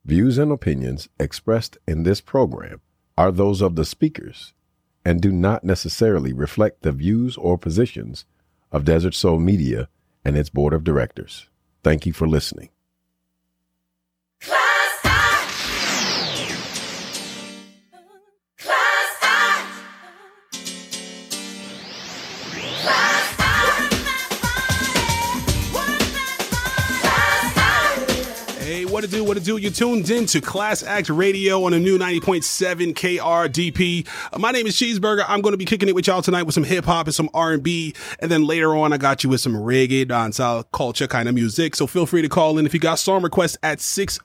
Views and opinions expressed in this program are those of the speakers and do not necessarily reflect the views or positions of Desert Soul Media and its board of directors. Thank you for listening. What to do? You're tuned in to Class Act Radio on a new 90.7 KRDP. My name is Cheeseburger. I'm going to be kicking it with y'all tonight with some hip hop and some R&B. And then later on, I got you with some reggae, dancehall, culture kind of music. So feel free to call in if you got song requests at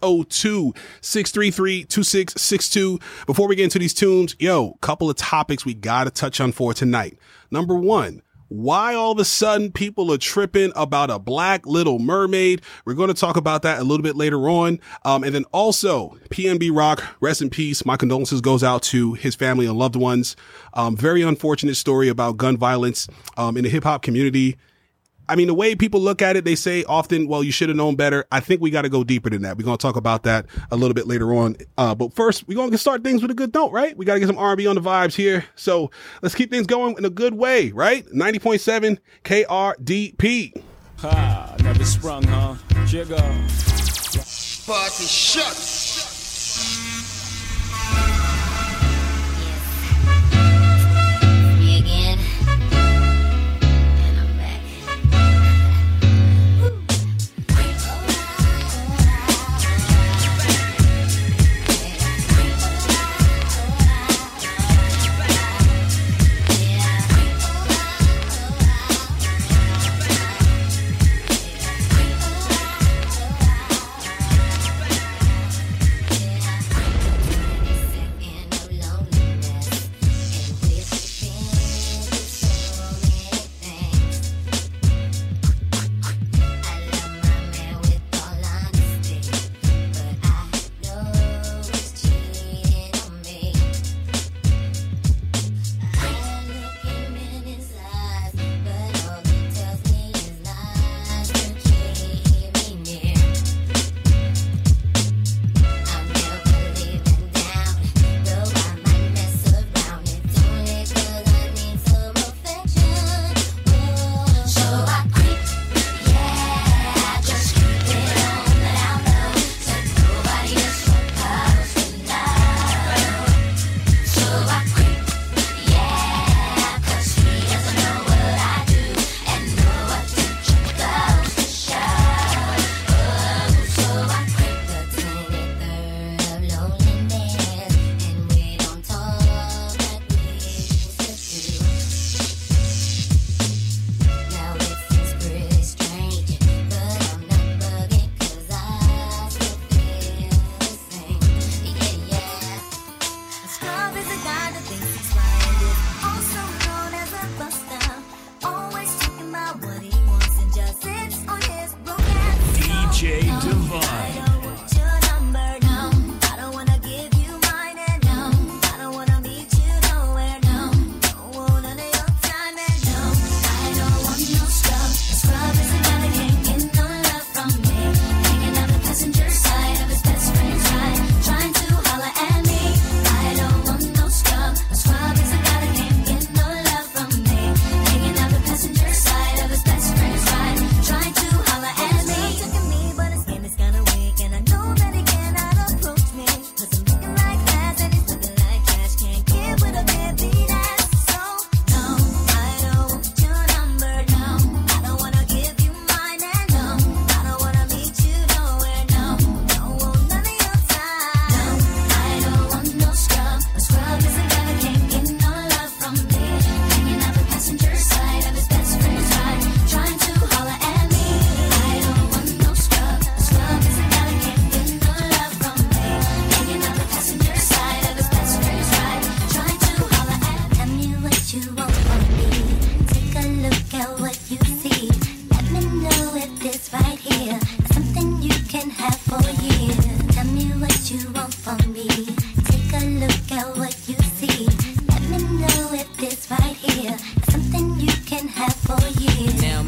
602-633-2662. Before we get into these tunes, couple of topics we got to touch on for tonight. Number one, why all of a sudden people are tripping about a black Little Mermaid. We're going to talk about that a little bit later on. And then also PNB Rock, rest in peace. My condolences goes out to his family and loved ones. Very unfortunate story about gun violence in the hip hop community. I mean, the way people look at it, they say often, well, you should have known better. I think we got to go deeper than that. We're going to talk about that a little bit later on. But first, we're going to start things with a good note, right? We got to get some R&B on the vibes here. So let's keep things going in a good way, right? 90.7 KRDP. Ha, never sprung, huh? Jigger. Party shut.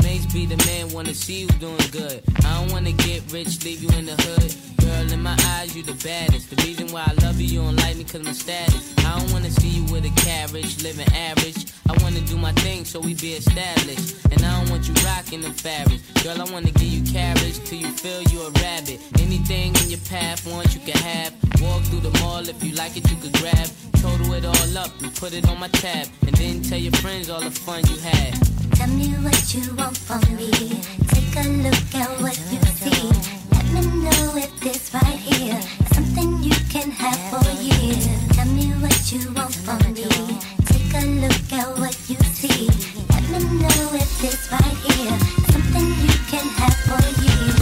wanna see you doing good. I don't wanna get rich, leave you in the hood. Girl, in my eyes, you the baddest. The reason why I love you, you don't like me cause my status. I don't wanna see you with a carriage, living average. I wanna do my thing so we be established. And I don't want you rocking the fabric. Girl, I wanna give you carriage till you feel you a rabbit. Anything in your path, want you can have. Walk through the mall, if you like it, you could grab. Total it all up and put it on my tab. And then tell your friends all the fun you had. Tell me what you want from me. Take a look at what you see. Let me know if this right here is something you can have for years. Tell me what you want from me. Take a look at what you see. Let me know if this right here is something you can have for years.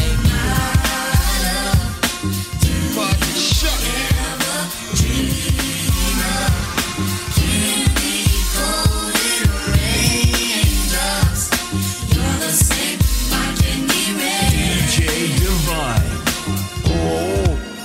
Party shut. DJ Divine. Oh,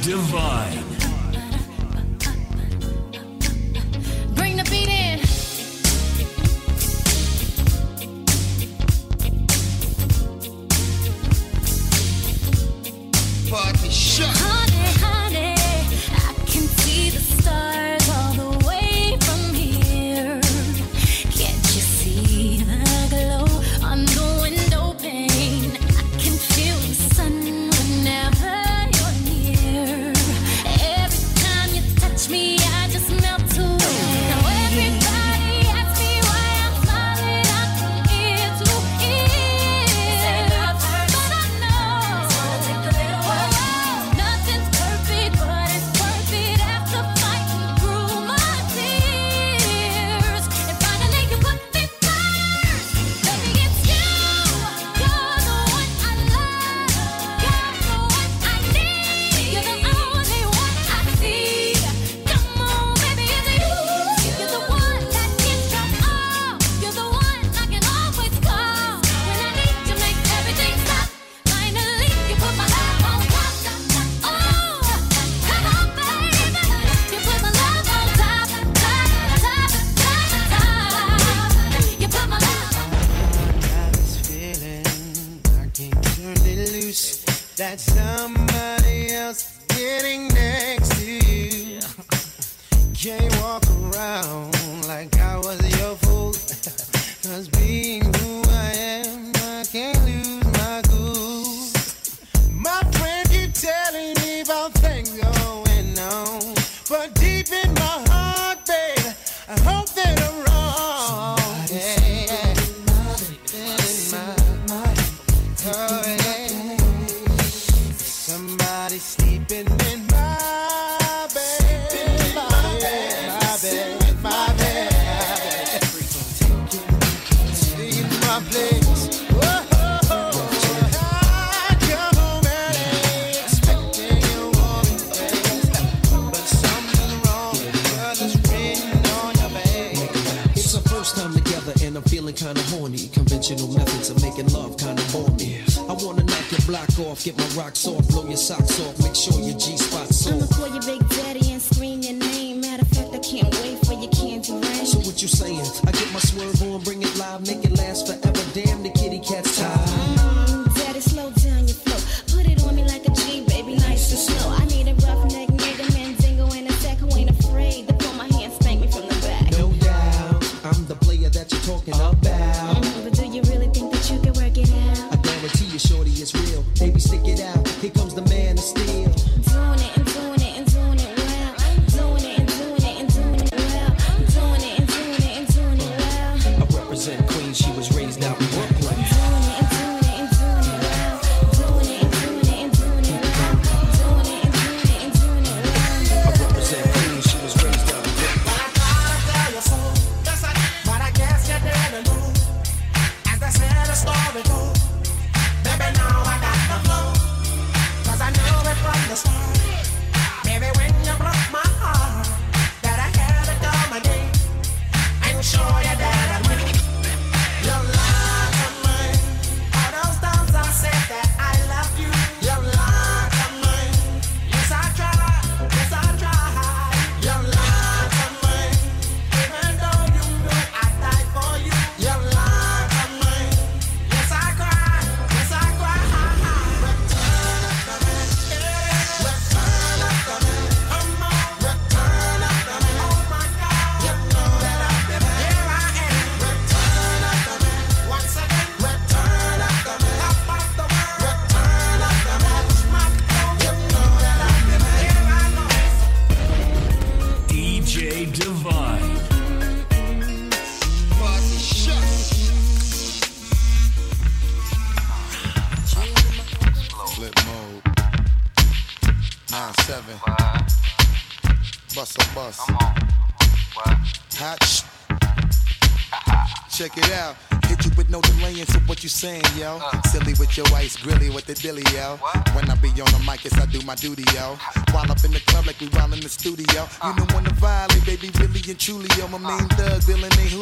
Divine. Bring the beat in. Party shut. Honey, honey, I can see the stars all the way from here. Can't you see the glow on the window pane? I can feel the sun whenever you're near. Every time you touch me, I just melt away. Now everybody asks me why I'm smiling out from ear to ear. But I know nothing's perfect, but it's worth it after fighting through my tears. And finally you put me first. Baby, it's you. You're the one I love. You're the one I need. You're the only one I see. Come on, baby, it's you. You're the one that can drop off. You're the one I can always call when I need to make everything stop. Finally, you put my love on top. Oh, come on, baby. You put my love on top, top. You put my love on Got this feeling I can't turn it loose. That somebody else getting next to you. Can't walk around like I was your fool. 'Cause being who I am, I can't lose my cool. My friend keep telling me about things going on, but deep in my heart, babe, I hope that I'm wrong. Somebody sleeping in my bed, my bed, my bed. Stay in my place. Whoa, I come home early, expecting you woman, but something's wrong, 'cause it's written on your face. It's our first time together and I'm feeling kinda horny. Conventional methods of making love kinda bore me. I wanna knock your block off, get my rocks off, blow your socks off, make sure your G-spot's I'ma off. call your big daddy and scream your name. Matter of fact, I can't wait for your candy rain. So what you saying? I get my swerve on, bring it live, make it last forever. Damn, the kitty cat's tired. Daddy, slow down your flow. Put it on me like a G, baby, nice and slow. I need a roughneck nigga, Mandingo, and a sack who ain't afraid to pull my hand, spank me from the back. No doubt, I'm the player that you're talking about. But do you really think that you can work it out? I guarantee you, shorty, it's real. Baby, stick it out. Here comes the man of steel. Doing it and doing it and doing it well. Doing it and doing it and doing it well. Doing it and doing it and doing it well. I represent Queens, she was raised out in Brooklyn. Doing it and doing it and doing it well. Doing it and doing it and doing it well. Doing it and doing it and doing it well. I represent Queens, she was raised out in Brooklyn. But I guess you didn't know. As I said, the story goes. Baby, now I got the flow. 'Cause I knew it from the start. Baby, when you broke my heart, that I had to come again and show you that I win. Your love of mine. All those times I said that I love you. Your love of mine. Yes, I tried. Yes, I tried. Your love of mine. Even though you know I died for you. Your love of mine. Yes, I cried. Yes, I cried. Return of the man. Return of the man. Come on. Return of the man. Oh my God. You know that I've been here. I am. Return of the man. Once again. Return of the man. Top of the world. Return of the man. My God. You know that I've been here. I know. DJ Divine. Party shut. Flip mode. 9-7. Bust a bus. Hot sh. Check it out. Hit you with no delaying, so what you saying, yo? Silly with your ice, grilly with the dilly, yo. When I be on the mic, yes, I do my duty, yo. While up in the club like we while in the studio. You know when to violate, baby, really and truly, yo. My main thug, Bill and Julio.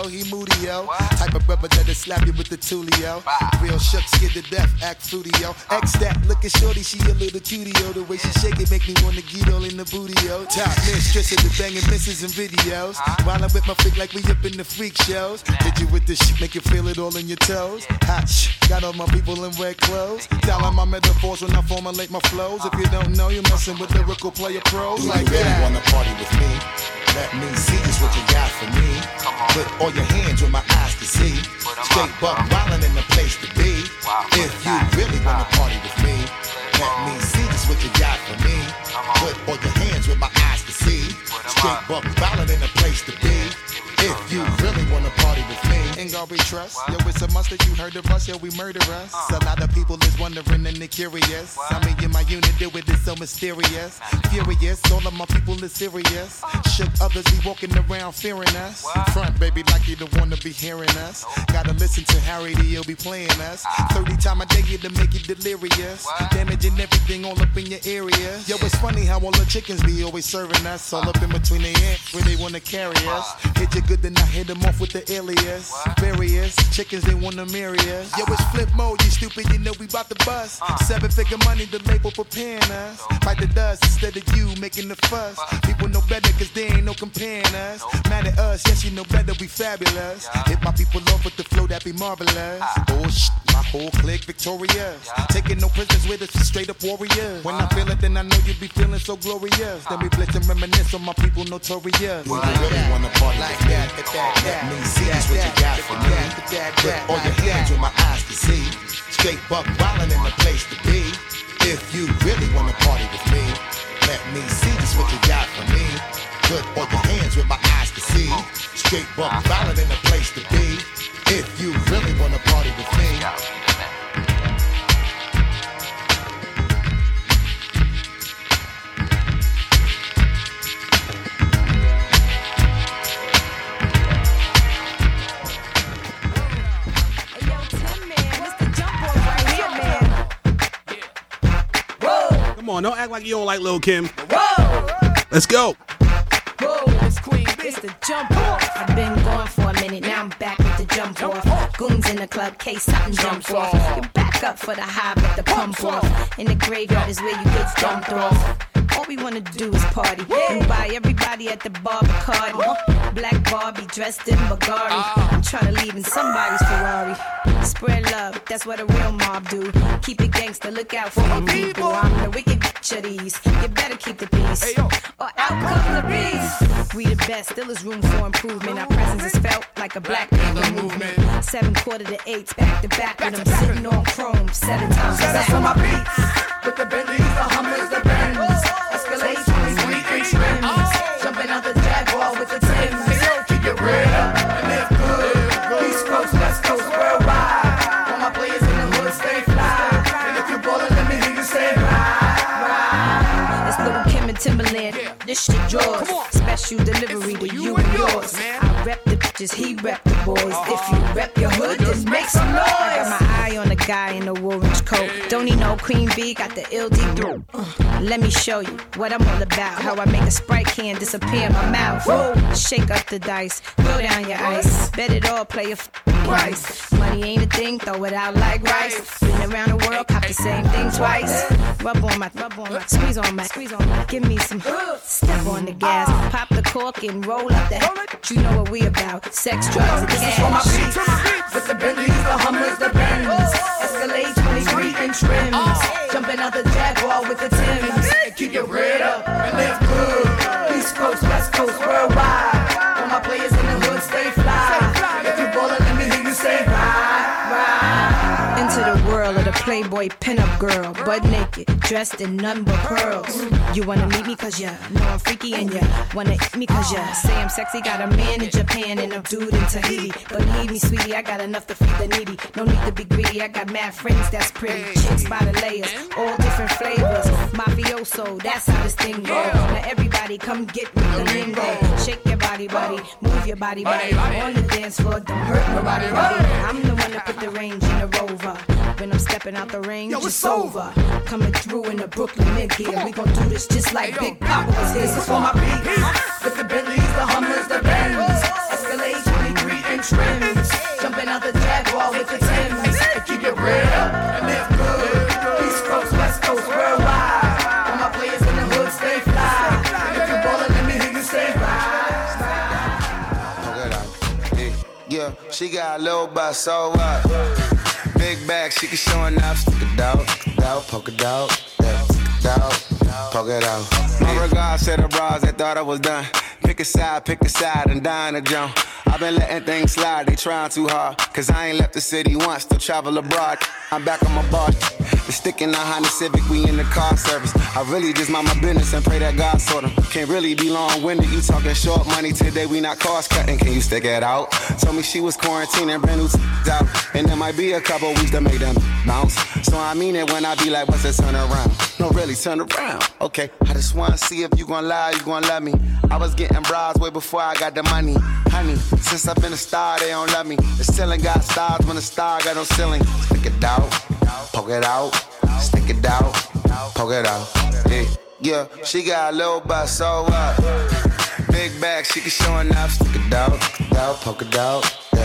yo, he moody, yo. Type of brother that'll slap you with the tulio. Real shook, scared to death, act fruity, yo. X that, looking shorty, she a little cutie, yo. The way she shake it make me wanna get all in the booty, yo. Top mistress of the banging misses and videos. While I'm with my freak like we up in the freak shows. Hit you with this shit, make you feel it all in your toes. Hot shh, got all my people in red clothes. Telling my metaphors when I formulate my flows. If you don't know, you're messing with lyrical player pros like really that. Wanna party with me? Let me see just what you got for me. Put all your hands where my eyes can see. Straight buck wildin' in the place to be. If you really wanna party with me, let me see just what you got for me. Put all your hands where my eyes can see. Straight buck wildin' in the place to be. If you really wanna party with me, ain't gonna be trust. Yo, it's a must that you heard of us, yo, we murder us. A lot of people is wondering and they curious. I mean, in my unit, do it is so mysterious. Furious, all of my people is serious. Shook others be walking around fearing us. Front, baby, like you don't wanna be hearing us. Gotta listen to Harry, he'll be playing us. 30 times a day to make you delirious. Damaging everything all up in your area. Yo, it's funny how all the chickens be always serving us. All up in between their ends where they wanna carry us. Hit you good, then I hit them off with the alias. Various chickens, they wanna marry us. Yo, it's flip mode, you stupid, you know we bout to bust. 7-figure money, the label preparing us. Fight the dust instead of you making the fuss. People know better cause they ain't no comparing us. Mad at us, yes you know better, we fabulous. Hit my people off with the flow, that be marvelous. Oh shit, my whole clique victorious. Taking no prisoners with us, straight up warriors. When I feel it, then I know you be feeling so glorious. Then we blitz and reminisce on my people notorious. you really wanna party like with me? Let me see just what you got for me. Put all your hands where my eyes can see. Straight buck wildin' in the place to be. If you really wanna party with me, let me see just what you got for me. Put all your hands where my eyes can see. Straight buck wildin' in the place to be. If you really wanna party with me. Come on, don't act like you don't like Lil' Kim. Whoa! Let's go. Whoa, it's Queen B. It's the jump off. I've been gone for a minute, now I'm back with the jump off. Goons in the club, case something jumps off. You're back up for the high, but the pump off. In the graveyard is where you get dumped off. All we wanna do is party and buy everybody at the bar Bacardi. Black Barbie dressed in Bulgari. I'm trying to leave in somebody's Ferrari. Spread love, that's what a real mob do. Keep it gangster, look out for my people. I'm the wicked bitch of these. You better keep the peace, or out come the beast. We the best, still is room for improvement. Our presence is felt like a black panther movement. 7/4 to 8, back to back with them sitting on chrome 7 times. That's on my beats. With the Bentleys, the Hummers, the Benz. Escalade 23 trims. Jumping out the Jaguar with the Timbs. Keep your bread up and live good. East Coast, West Coast, worldwide. All my players in the hood stay fly. And if you ballin', let me hear you say ride. It's Lil' Kim and Timberland. This shit yours. Special delivery to you and yours. I rep the bitches, he rep the boys. If you rep your hood, just make some noise. I got my eye on the guy in the orange coat. Don't need no Queen B, got the LD throat. Let me show you what I'm all about. How I make a Sprite can disappear in my mouth. Shake up the dice, throw down your ice. Bet it all, play a price. Money ain't a thing, throw it out like rice. Been around the world, cop the same thing twice. Rub on my, squeeze on my. Give me some, step on the gas. Pop the cork and roll up the you know what we about. Sex, drugs, and This is for my beats. cash. With the Bentleys, the Hummers, the Benz. Escalade 23 and trims. Jumping out the Jaguar with the Timbs. Keep your bread up and live good. East Coast, West Coast, worldwide. All my players in the hood stay fly. If you ballin', let me hear you say ride. Into the world of the Playboy pinup girl, butt naked, dressed in nothing but pearls. You wanna meet me cause ya know I'm freaky and ya wanna eat me cause ya say I'm sexy. Got a man in Japan and a dude in Tahiti. Believe me, sweetie, I got enough to feed the needy. No need to be greedy, I got mad friends that's pretty. Chicks by the layers, all different flavors. Mafioso, that's how this thing go. Now everybody come get with the lingo. Shake your body, move your body. On the dance floor, don't hurt nobody, buddy. I'm the one that put the range in the Rover. When I'm stepping out the range, it's over. Coming through in the Brooklyn mid here. We gon' do this just like Big Papa was here. This is for my beats. With the Bentleys, the Hummers, the Benz. Escalade 23 and Yeah, she got a little butt, so what? Big bag, she can show enough. Stick it out, poke it out, poke it out. My regards to the bras that thought I was done. Pick a side, and dine a jump. I've been letting things slide, they trying too hard. Cause I ain't left the city once to travel abroad. I'm back on my bar. The stick in the Honda Civic, we in the car service. I really just mind my business and pray that God sort 'em. Can't really be long-winded, you talking short money today, we not cost cutting. Can you stick it out? Told me she was quarantining, brand new out. And there might be a couple weeks to make them bounce. So I mean it when I be like, what's it, turn around? No, really, turn around. Okay, I just wanna see if you gon' lie, you gon' love me. I was getting bras way before I got the money. Honey, since I've been a star, they don't love me. The ceiling got stars when the star got no ceiling. Stick it out, poke it out, stick it out, poke it out. Yeah, she got a little butt, so what? Big bag, she can show enough. Stick it out, poke it out,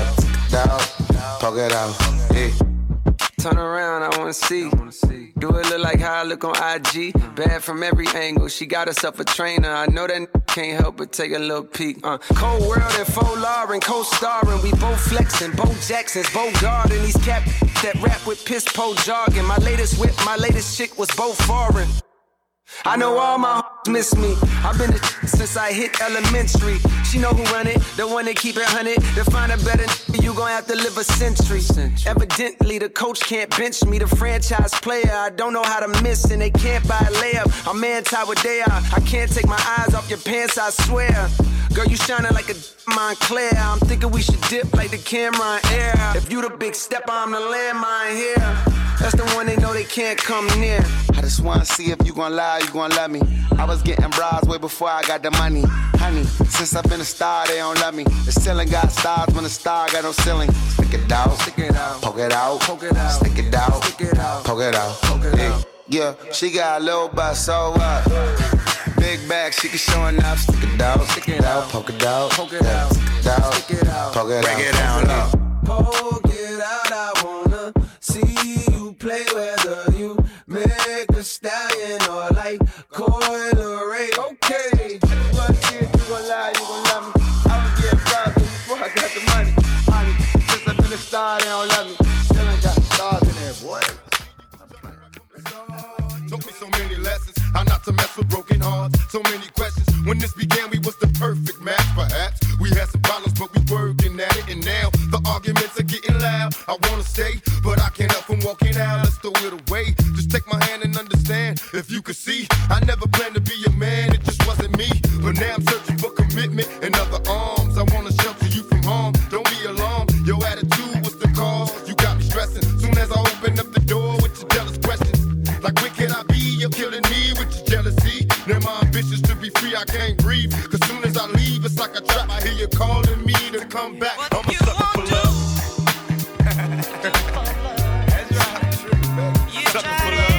poke it out. Turn around, I wanna see. Do it look like how I look on IG? Bad from every angle. She got herself a trainer. I know that can't help but take a little peek. Cold World and Faux Lauren, co-starring. We both flexing, Bo Jackson's, Bo Garden. These cap that rap with piss po jargon. My latest whip, my latest chick was both foreign. I know all my miss me. I've been a since I hit elementary. She know who run it, the one that keep it 100. To find a better you gon' have to live a century. Evidently the coach can't bench me. The franchise player, I don't know how to miss. And they can't buy a layup. I'm anti what they are. I can't take my eyes off your pants, I swear. Girl, you shining like a Montclair. I'm thinking we should dip like the camera in air. If you the big stepper, I'm the landmine here. That's the one they know they can't come near. I just wanna see if you gon' lie, you gon' love me. I was getting bras way before I got the money. Honey, since I've been a star, they don't love me. The ceiling got stars when the star got no ceiling. Stick it out, poke it out, stick it out, poke it out. Yeah, she got a little butt, so what? Big bag, she can show enough. Stick it out, poke it out, poke it out. Break it down, low. Poke it out, I wanna see you play whether you make a stallion or like Coil Ray. Okay, what you gon' lie, you gon' love me. I was getting proud before I got the money. Honey, since I've been a star, they don't love me. Still ain't got stars in there, boy. Taught me so many lessons, how not to mess with broken hearts. So many questions. When this began, we was the perfect match, perhaps. We had some problems, but we working at it. And now the arguments are getting loud. I wanna stay, but I can't help from walking out. Let's throw it away. Just take my hand and understand. If you could see, I never planned to be a man. It just wasn't me. But now I'm searching for commitment and other arms. I wanna shelter you from harm. Don't be alarmed. Your attitude was the cause. You got me stressing. Soon as I open up the door with your jealous questions. Like where can I be? You're killing me with your jealousy. Now my ambitions to be free, I can't breathe. Cause soon as I leave, it's like a trap. I hear you calling me to come back. I'm a sucker for love. That's right, true, man. Sucker for love.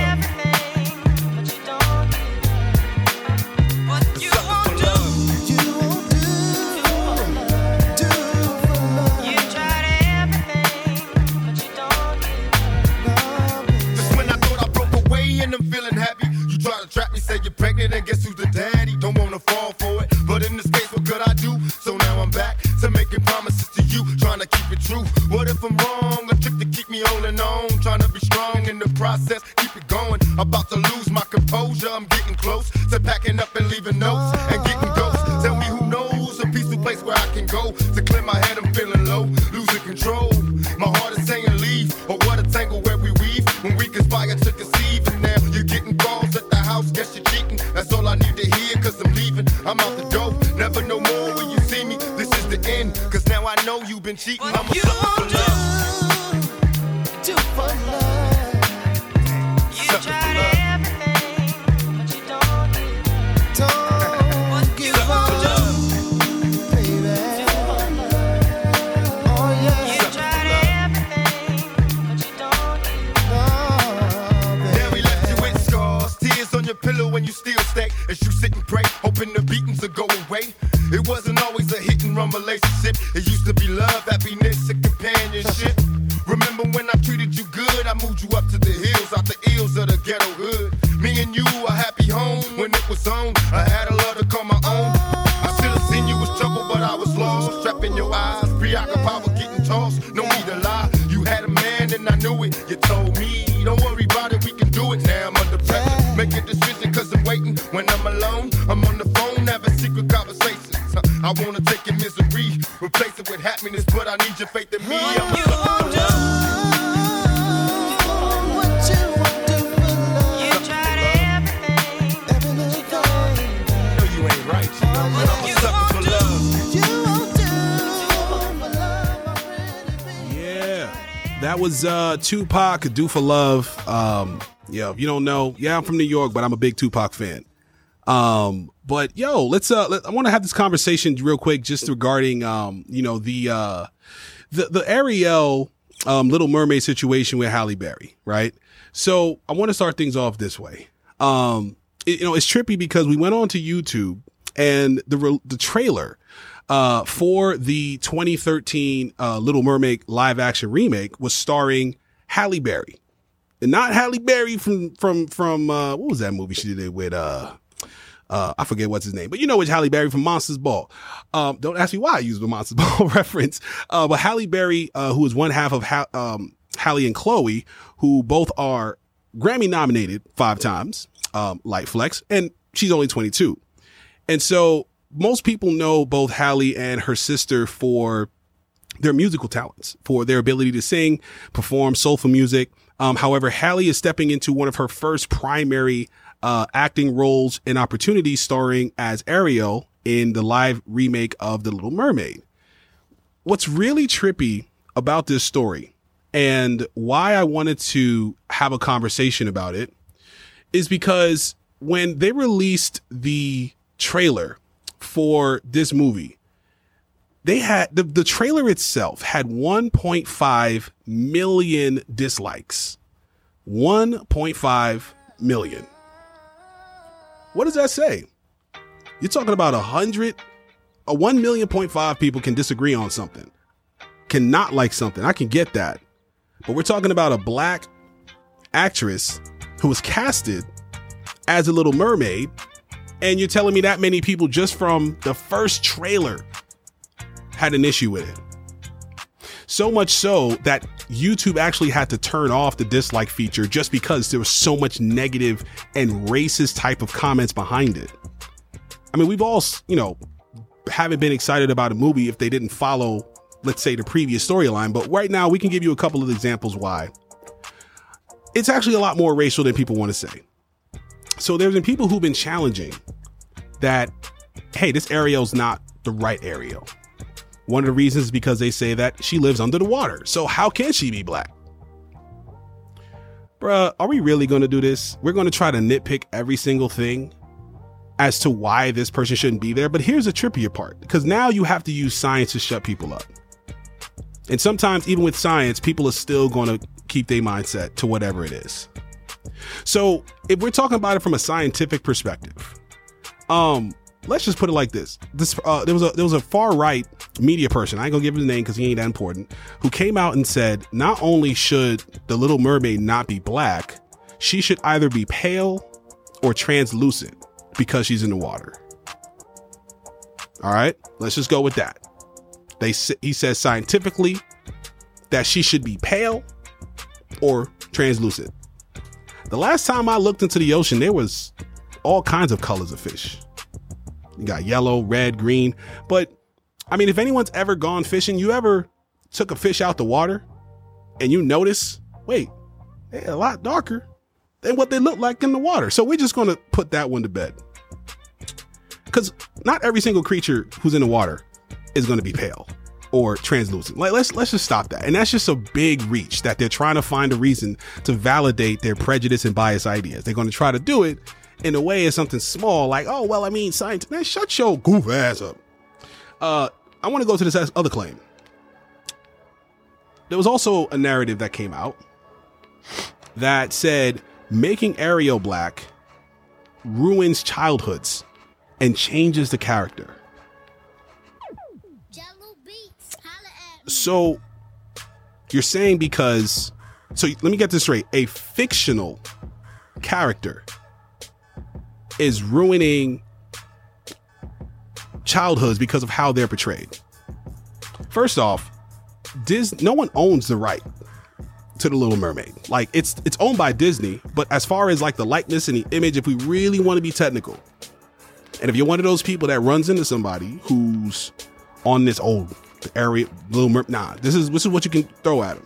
And I'm feeling happy. You try to trap me, say you're pregnant, and guess who's the daddy? Don't wanna fall for it, but in this case, what could I do? So now I'm back to making promises to you, trying to keep it true. What if I'm wrong? A trick to keep me holding on, trying to be strong in the process, keep it going. About to lose my composure, I'm getting close to packing up and leaving notes and getting ghosts. Tell me who knows a peaceful place where I can go to clear my head. I'm feeling low, losing control. My heart is saying leave, or what a tangle where we weave when we conspire to conceive. And now you're getting calls at the house, guess you're cheating. That's all I need to hear, cause I'm leaving. I'm out the door, never no more when you see me. This is the end, cause now I know you've been cheating. I'm a sucker for love. Do for love. You tried everything, but you don't give up. Pillow when you still stay as you sit and pray, hoping the beatings will go away. It wasn't always a hit and run relationship. It used to be love, happiness, and companionship. Remember when I treated you good? I moved you up to the hills, out the ills of the ghetto hood. Me and you a happy home when it was on. I had a love to call my own. I should have seen you was trouble, but I was lost. Trapped in your eyes, preoccupied with getting toss, no need to lie. You had a man and I knew it. You told me, don't worry about it, we can do it. Now I'm under pressure, make a decision cause I'm waiting. When I'm alone, I'm on the phone, having secret conversations. I wanna take your misery, replace it with happiness, but I need your faith in me. I'm a sucker for love. That was Tupac, Do for Love. Yeah, if you don't know, yeah, I'm from New York, but I'm a big Tupac fan. But yo, I want to have this conversation real quick, just regarding the Ariel Little Mermaid situation with Halle Berry, right? So I want to start things off this way. It's trippy because we went on to YouTube and the trailer for the 2013 Little Mermaid live action remake was starring Halle Berry, and not Halle Berry from what was that movie she did with I forget what's his name, but you know, it's Halle Berry from Monsters Ball. Don't ask me why I use the Monsters Ball reference. But Halle Berry, who is one half of Halle and Chloe, who both are Grammy nominated 5 times, light flex, and she's only 22. And so most people know both Halle and her sister for their musical talents, for their ability to sing, perform soulful music. However, Halle is stepping into one of her first primary acting roles and opportunities, starring as Ariel in the live remake of The Little Mermaid. What's really trippy about this story and why I wanted to have a conversation about it is because when they released the trailer for this movie, they had the trailer itself had 1.5 million dislikes. 1.5 million. What does that say? You're talking about 1 million.5 people can disagree on something, cannot like something. I can get that. But we're talking about a black actress who was casted as a Little Mermaid. And you're telling me that many people just from the first trailer had an issue with it. So much so that YouTube actually had to turn off the dislike feature just because there was so much negative and racist type of comments behind it. I mean, we've all, haven't been excited about a movie if they didn't follow, let's say, the previous storyline. But right now we can give you a couple of examples why. It's actually a lot more racial than people want to say. So there's been people who've been challenging that, hey, this Ariel's not the right Ariel. One of the reasons is because they say that she lives under the water. So how can she be black? Bruh, are we really going to do this? We're going to try to nitpick every single thing as to why this person shouldn't be there. But here's the trippier part, because now you have to use science to shut people up. And sometimes even with science, people are still going to keep their mindset to whatever it is. So if we're talking about it from a scientific perspective, let's just put it like this. There was a far right media person, I ain't gonna give him the name because he ain't that important, who came out and said not only should the Little Mermaid not be black, she should either be pale or translucent because she's in the water. All right, let's just go with that. He says scientifically that she should be pale or translucent. The last time I looked into the ocean, there was all kinds of colors of fish. You got yellow, red, green. But I mean, if anyone's ever gone fishing, you ever took a fish out the water and you notice, wait, they're a lot darker than what they look like in the water. So we're just going to put that one to bed. Because not every single creature who's in the water is going to be pale or translucent. Like, let's just stop that. And that's just a big reach that they're trying to find a reason to validate their prejudice and bias ideas. They're going to try to do it in a way as something small, like, oh, well, I mean, science. Man, shut your goof ass up. I want to go to this other claim. There was also a narrative that came out that said making Ariel black ruins childhoods and changes the character. So you're saying because, so let me get this straight. A fictional character is ruining childhoods because of how they're portrayed. First off, no one owns the right to the Little Mermaid. Like it's owned by Disney, but as far as like the likeness and the image, if we really want to be technical, and if you're one of those people that runs into somebody who's on this old area Little Mermaid, this is what you can throw at them.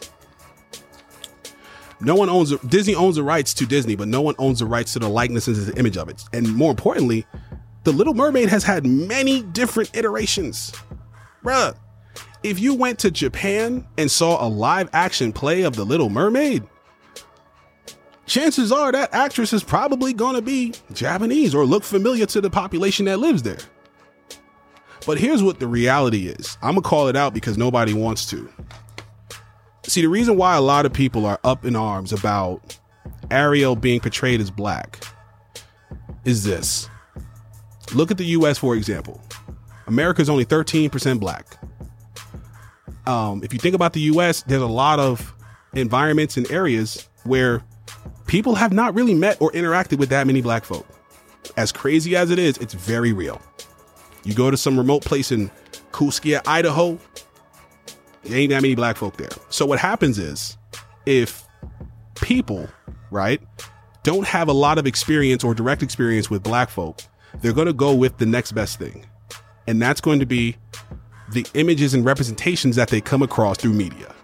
No one owns Disney owns the rights to Disney, but no one owns the rights to the likeness and the image of it. And more importantly, the Little Mermaid has had many different iterations. Bruh, if you went to Japan and saw a live action play of the Little Mermaid, chances are that actress is probably going to be Japanese or look familiar to the population that lives there. But here's what the reality is. I'm going to call it out because nobody wants to. See, the reason why a lot of people are up in arms about Ariel being portrayed as black is this. Look at the US, for example. America's only 13% black. If you think about the US, there's a lot of environments and areas where people have not really met or interacted with that many black folk. As crazy as it is, it's very real. You go to some remote place in Kuskia, Idaho, there ain't that many black folk there. So what happens is, if people, right, don't have a lot of experience or direct experience with black folk, they're going to go with the next best thing. And that's going to be the images and representations that they come across through media.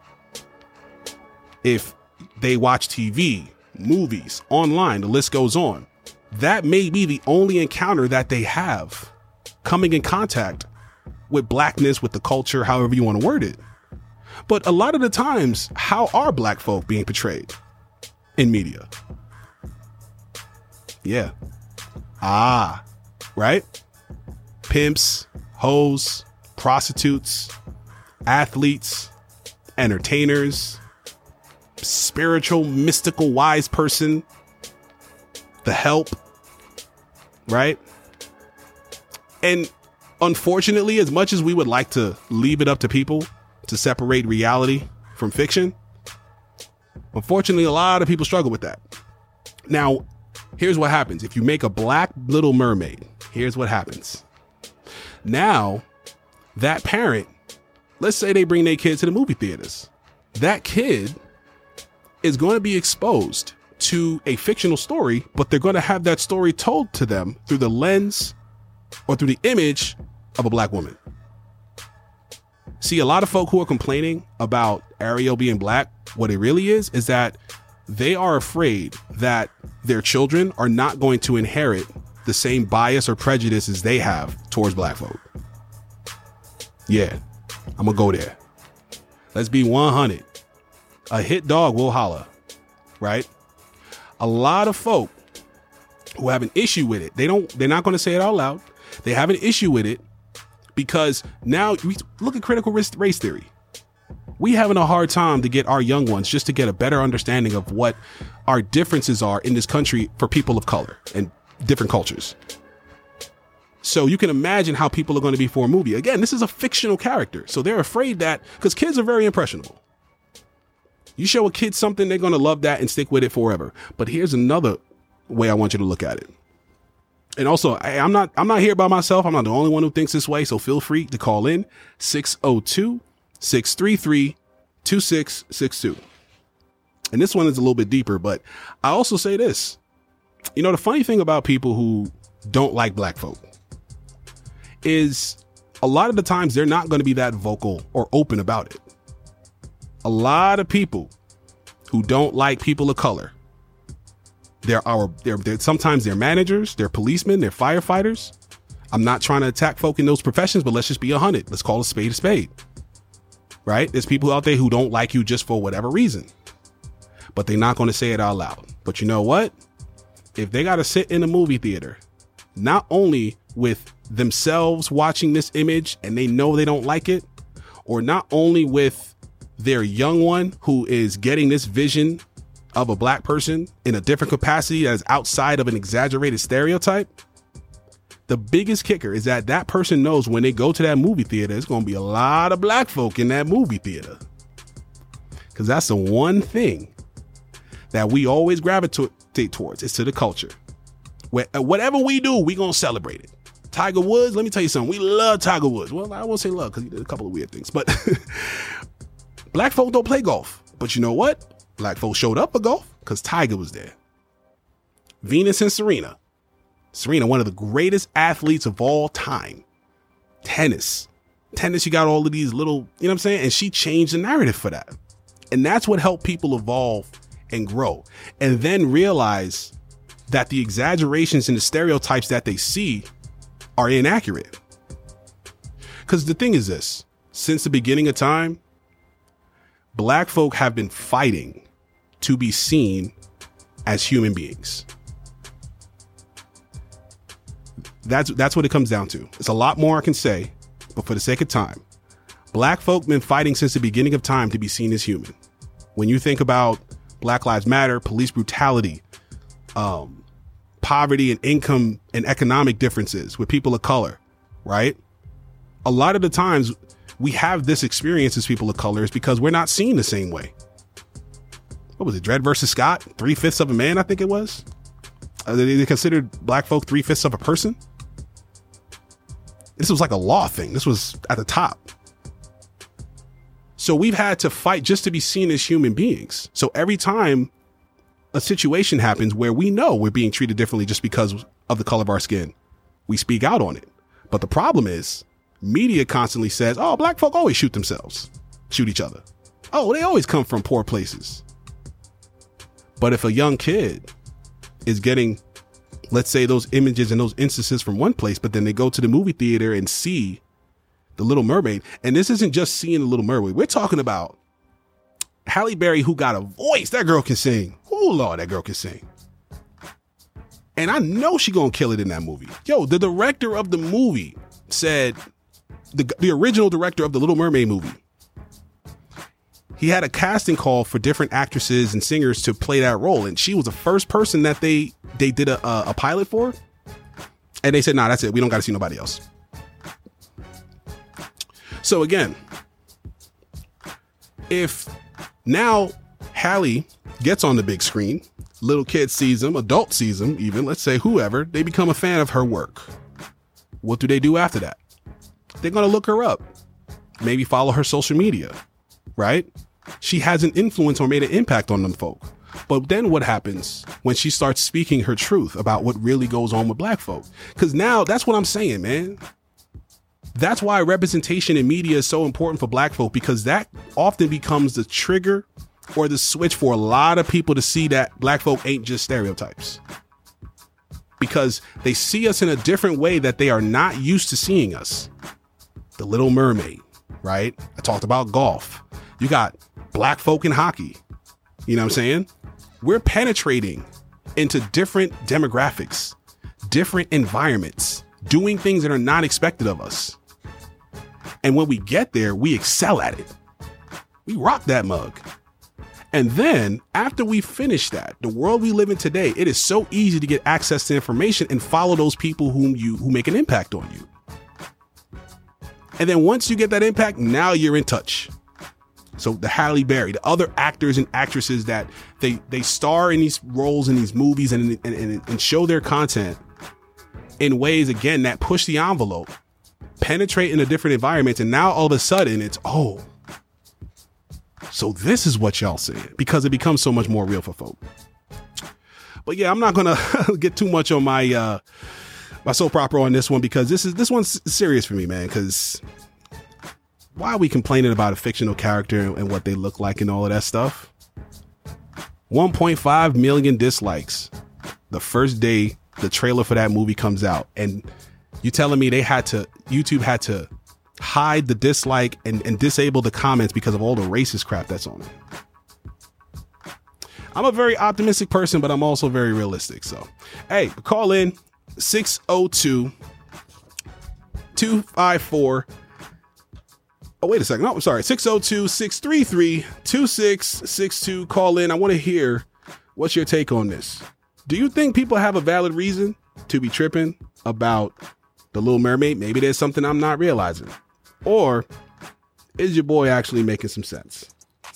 If they watch TV, movies, online, the list goes on, that may be the only encounter that they have coming in contact with blackness, with the culture, however you want to word it. But a lot of the times, how are black folk being portrayed in media? Yeah. Right? Pimps, hoes, prostitutes, athletes, entertainers, spiritual, mystical, wise person, the help, right? And unfortunately, as much as we would like to leave it up to people to separate reality from fiction, unfortunately, a lot of people struggle with that. Now, here's what happens. If you make a black Little Mermaid, here's what happens. Now, that parent, let's say they bring their kid to the movie theaters. That kid is going to be exposed to a fictional story, but they're going to have that story told to them through the lens or through the image of a black woman. See, a lot of folk who are complaining about Ariel being black, what it really is that they are afraid that their children are not going to inherit the same bias or prejudices they have towards black folk. Yeah, I'm gonna go there. Let's be 100. A hit dog will holler, right? A lot of folk who have an issue with it, they're not going to say it out loud. They have an issue with it because now we look at critical race theory. We having a hard time to get our young ones just to get a better understanding of what our differences are in this country for people of color and different cultures. So you can imagine how people are going to be for a movie. Again, this is a fictional character. So they're afraid that, because kids are very impressionable. You show a kid something, they're going to love that and stick with it forever. But here's another way I want you to look at it. And also, I'm not here by myself. I'm not the only one who thinks this way. So feel free to call in 602-633-2662. And this one is a little bit deeper, but I also say this. You know, the funny thing about people who don't like black folk is a lot of the times they're not going to be that vocal or open about it. A lot of people who don't like people of color, they're sometimes they're managers, they're policemen, they're firefighters. I'm not trying to attack folk in those professions, but let's just be 100. Let's call a spade, right? There's people out there who don't like you just for whatever reason, but they're not going to say it out loud. But you know what? If they got to sit in a movie theater, not only with themselves watching this image and they know they don't like it, or not only with their young one who is getting this vision of a black person in a different capacity that is outside of an exaggerated stereotype, the biggest kicker is that that person knows when they go to that movie theater, there's going to be a lot of black folk in that movie theater. Because that's the one thing that we always gravitate towards, is to the culture. Whatever we do, we going to celebrate it. Tiger Woods, let me tell you something. We love Tiger Woods. Well, I won't say love because he did a couple of weird things, but Black folk don't play golf. But you know what? Black folk showed up for golf because Tiger was there. Venus and Serena. Serena, one of the greatest athletes of all time. Tennis, you got all of these little, you know what I'm saying? And she changed the narrative for that. And that's what helped people evolve and grow. And then realize that the exaggerations and the stereotypes that they see are inaccurate. Because the thing is this, since the beginning of time, Black folk have been fighting to be seen as human beings. That's what it comes down to. It's a lot more I can say, but for the sake of time, Black folk been fighting since the beginning of time to be seen as human. When you think about Black Lives Matter, police brutality, poverty and income and economic differences with people of color, right? A lot of the times we have this experience as people of color is because we're not seen the same way. What was it? Dred versus Scott? 3/5 of a man, I think it was. They considered Black folk 3/5 of a person. This was like a law thing. This was at the top. So we've had to fight just to be seen as human beings. So every time a situation happens where we know we're being treated differently just because of the color of our skin, we speak out on it. But the problem is media constantly says, oh, Black folk always shoot each other. Oh, they always come from poor places. But if a young kid is getting, let's say, those images and those instances from one place, but then they go to the movie theater and see The Little Mermaid. And this isn't just seeing The Little Mermaid. We're talking about Halle Berry, who got a voice. That girl can sing. Oh, Lord, that girl can sing. And I know she gonna kill it in that movie. Yo, the director of the movie said, the original director of The Little Mermaid movie, he had a casting call for different actresses and singers to play that role. And she was the first person that they did a pilot for. And they said, nah, that's it. We don't got to see nobody else. So again, if now Halle gets on the big screen, little kid sees him, adult sees him, even, let's say whoever, they become a fan of her work. What do they do after that? They're going to look her up, maybe follow her social media, right? She has an influence or made an impact on them folk. But then what happens when she starts speaking her truth about what really goes on with Black folk? Because now that's what I'm saying, man. That's why representation in media is so important for Black folk, because that often becomes the trigger or the switch for a lot of people to see that Black folk ain't just stereotypes. Because they see us in a different way that they are not used to seeing us. The Little Mermaid, right? I talked about golf. You got Black folk in hockey. You know what I'm saying? We're penetrating into different demographics, different environments, doing things that are not expected of us. And when we get there, we excel at it. We rock that mug. And then after we finish that, the world we live in today, it is so easy to get access to information and follow those people who make an impact on you. And then once you get that impact, now you're in touch. So the Halle Berry, the other actors and actresses that they star in these roles in these movies and show their content in ways, again, that push the envelope, penetrate into different environments. And now all of a sudden it's, oh, so this is what y'all saying, because it becomes so much more real for folk. But yeah, I'm not going to get too much on my soap opera on this one, because this one's serious for me, man, because why are we complaining about a fictional character and what they look like and all of that stuff? 1.5 million dislikes the first day the trailer for that movie comes out. And you telling me YouTube had to hide the dislike and disable the comments because of all the racist crap that's on it. I'm a very optimistic person, but I'm also very realistic. So, hey, call in 602-254. Oh, wait a second. No, I'm sorry. 602-633-2662. Call in. I want to hear what's your take on this. Do you think people have a valid reason to be tripping about The Little Mermaid? Maybe there's something I'm not realizing. Or is your boy actually making some sense?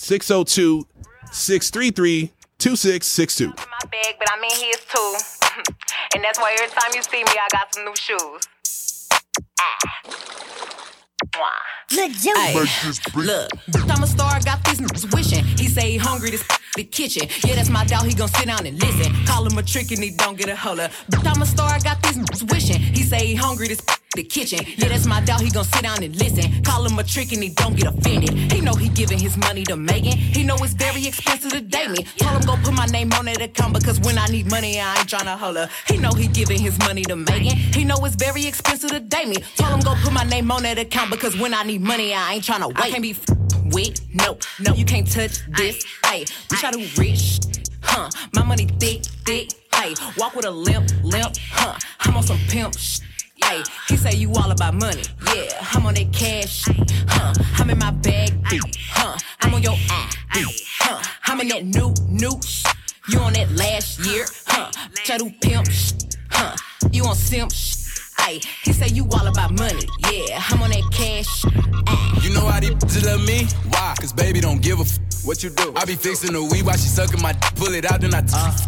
602-633-2662. My bag, but I'm in his too. And that's why every time you see me, I got some new shoes. Mwah. Look, I'm a star, got these niggas wishing. He say he hungry, this the kitchen. Yeah, that's my dog, he gon' sit down and listen. Call him a trick and he don't get a holler. I'm a star, got these niggas wishing. He say he hungry, this the kitchen. Yeah, that's my dog, he gon' sit down and listen. Call him a trick and he don't get offended. He know he giving his money to Megan. He know it's very expensive to date me. Told him go put my name on that account because when I need money, I ain't tryna holler. He know he giving his money to Megan. He know it's very expensive to date me. Told him go put my name on that account because when I need money, I ain't tryna wait. I can't be with, no, you can't touch this. Ayy, bitch, I do rich, my money thick, ayy, walk with a limp, I'm on some pimp shit. Ay, he say you all about money, yeah. I'm on that cash, I'm in my bag, I'm on your eye, I'm in that new, you on that last year, bitch, I do pimp, you on simp, ay. He say you all about money, yeah. I'm on that cash, You know how these bitches love me? Why? Cause baby don't give a what you do. I be fixing the weed while she sucking my dick, pull it out, then I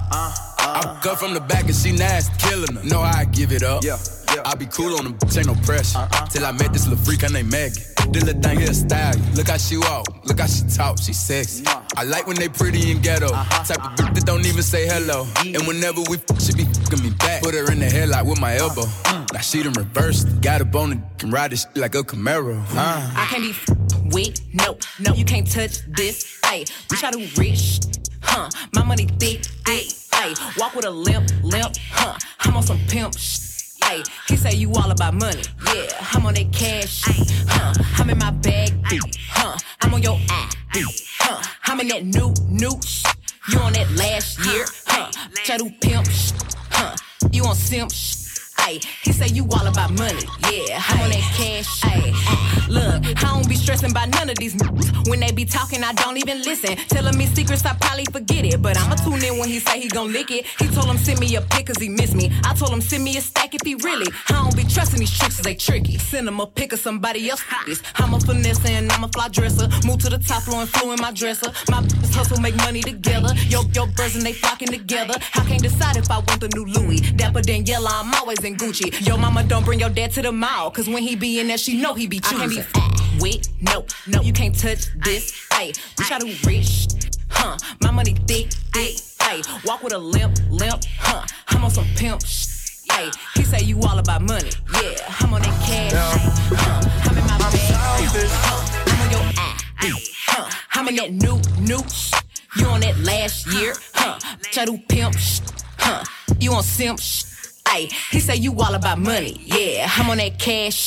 I cut from the back and she nasty, killing her. Know how I give it up. Yeah. I be cool on them, ain't no pressure. Till I met this little freak, her name Maggie. This little thing here style. Look how she walk, look how she talk, she sexy. I like when they pretty and ghetto. Type of bitch that don't even say hello. And whenever we she be fucking me back. Put her in the headlock with my elbow. Now she done reversed. Got a bone and can ride this shit like a Camaro. I can't be with, no, you can't touch this. Ay, bitch, I do rich, my money thick, ayy, walk with a limp, I'm on some pimp shit. Ay, he say you all about money, yeah. I'm on that cash, I'm in my bag, I'm on your eye, I'm in that new, you on that last year, bitch, I do pimp shit, you on simp shit. Ay, he say you all about money, yeah. I'm on that cash, ay. Look, I don't be stressing about none of these niggas. When they be talking, I don't even listen. Telling me secrets, I probably forget it. But I'ma tune in when he say he gon' lick it. He told him send me a pic cause he miss me. I told him send me a stack if he really. I don't be trusting these tricks cause they tricky. Send him a pic of somebody else. I'm a finesse and I'm a fly dresser. Move to the top floor and flew in my dresser. My bitches hustle, make money together. Your birds and they flocking together. I can't decide if I want the new Louis. Dapper Daniela, I'm always in Gucci. Yo mama don't bring your dad to the mall cause when he be in there she know he be choosing. I can't be with, no, you can't touch this. Ayy, bitch, I do rich, my money thick, ayy, walk with a limp, I'm on some pimp shit. Ayy, he say you all about money, yeah. I'm on that cash, I'm in my bag, I'm on your eye, I'm in that new, you on that last year, bitch, I do pimp shit, you on simp shit. Ay, he say you all about money, yeah. I'm on that cash,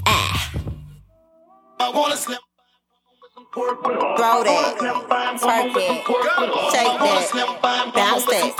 I wanna slim. Throw that, twerk it, shake that, bounce that.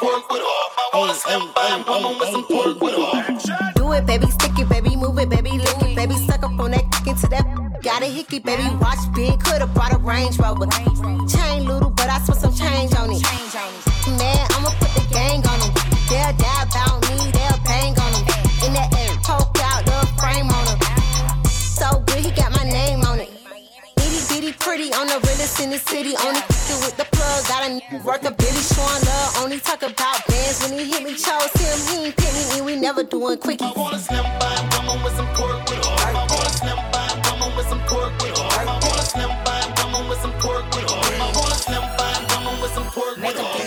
Ay. Do it, baby, stick it, baby, move it, baby, lick it, baby, suck up on that, into that. Got a hickey, baby, watch big, coulda brought a Range Rover. Chain little, but I spent some change on it. Man, I'ma put the gang on them. They'll die about me, they'll bang on them. In that air, poke out the frame on them. So good, he got my name on it. Itty bitty pretty, on the realest in the city. Only with the plug, got a nigga worth a Billy showing love. Only talk about bands when he hit me, chose him. He ain't pick me, and we never doing quickie. I wanna slim by woman with some pork with her. I wanna slim by woman with some pork with her. I wanna slim by woman with some pork with her. I wanna slim by woman with some pork with her.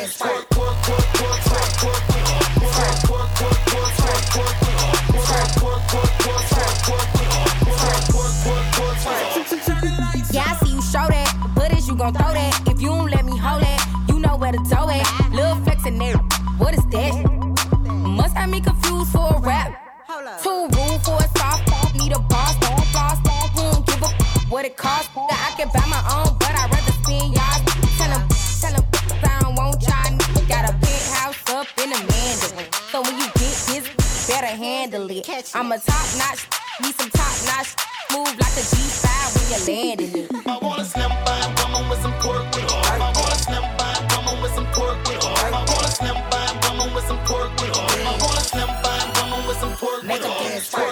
Yeah, I see you show that, but is you gon' throw that? If you don't let me hold that, you know where to throw it. Lil' flex in there, what is that? Must have me confused for a rap. Too rude for a soft, need a boss, don't floss, don't give a what it costs. I can buy my own, but I'd rather spend y'all. Tell him, I don't want y'all. Got a penthouse up in the Mandarin. So when you get this, better handle it. I'm a top notch, need some top notch. Move like a G5 when you landing it. I wanna slim by woman with some pork with her. I wanna slim by woman with some pork with her. I wanna slim by woman with some pork with her. I wanna slim by woman with some pork with her. Make a dance pork.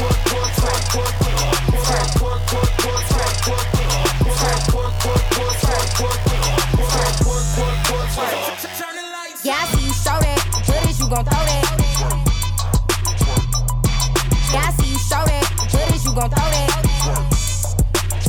Yeah, I see you show that, but is you gon' throw that? Yeah, I see you show that, but is you gon' throw that?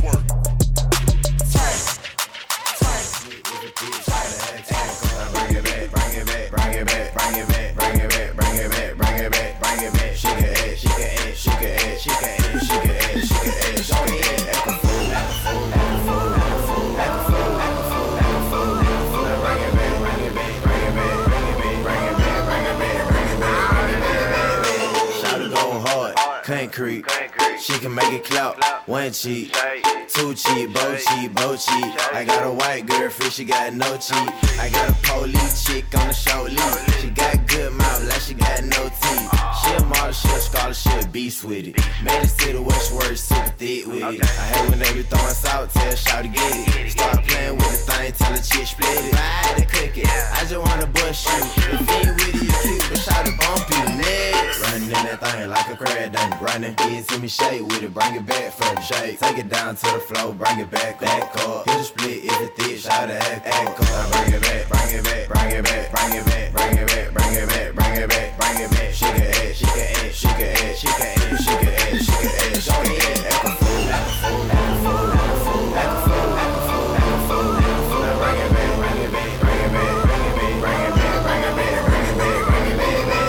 concrete. She can make it clap, one cheek, two cheek, both cheek, both cheek. I got a white girlfriend, she got no cheek. I got a police chick on the short leash. She got good mouth like she got no teeth. She a model, she a scholar, she a beast with it. Made it to the Westward, super thick with it. I hate when they be throwing salt, tell shout to get it. Start playing with the thing, tell the chick split it. I had to cook it, I just wanna bust you. If you ain't with it, you cute, but shout to bump you next. Running in that thing like a crab dang. Running, easy to me shake with it, bring it back for the shake. Take it down to the floor, bring it back up. Hit the split if it thick, shout to act up. Bring it back, bring it back, bring it back, bring it back, bring it back, bring it back, bring it back, bring it back. She can act, she can act, she can act, she can act, she can act, she can act, she can act. Act a fool, act a fool, act a fool, act a fool, act a fool, act a fool, act a fool, act a fool. Now bring it back, bring it back, bring it back, bring it back, bring it back, bring it back, bring it back, bring it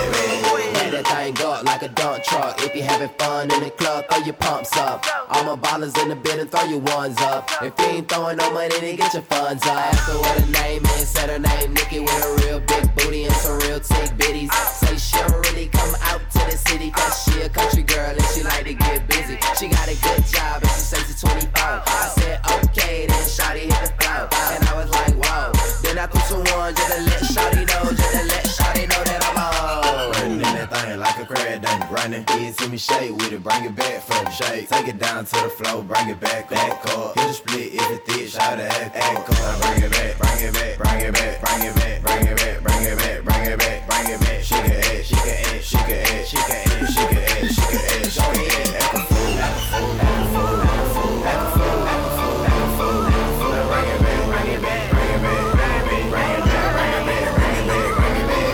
back. Let that thing up like a dump truck. If you having fun in the club, throw your pumps up. All my ballers in the building, throw your ones up. If you ain't throwing no money, then get your funds up. Ask her what her name is, said her name Nikki with a real big booty and some real tick bitties. Say she don't really come out to the city, cause she a country girl and she like to get busy. She got a good job and she says she's 24. I said okay, then shawty hit the floor. And I was like, whoa. Then I threw some ones just to let shawty know, just to let shawty know that I'm on. Running in that thing like a crab dang. Running, easy to me shake with it, bring it back for the shake. Take it down to the floor, bring it back up. Hit the split if it thick, shout to act up. Bring it back, bring it back, bring it back, bring it back, bring it back, bring it back, bring it back, bring it back. She can act, she can act, she can act, she can act, she can act, she can act, she can act. Act a fool, act a fool, act a fool, act a fool, act a fool, act a fool, act a fool, act a fool. Now bring it back, bring it back, bring it back, bring it back, bring it back, bring it back, bring it back, bring it back,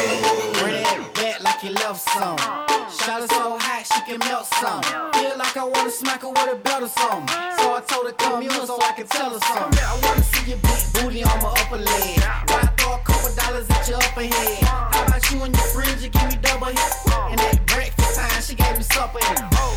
bring it back like you love some. Shot her so hot she can melt some. Feel like I wanna smack her with a belt or something. So I told her come here so I can tell her something. I wanna see your big booty on my upper leg. Why throw a couple dollars at your upper head? How about you and your friends, you give me double hit? And that breakfast time she gave me supper in.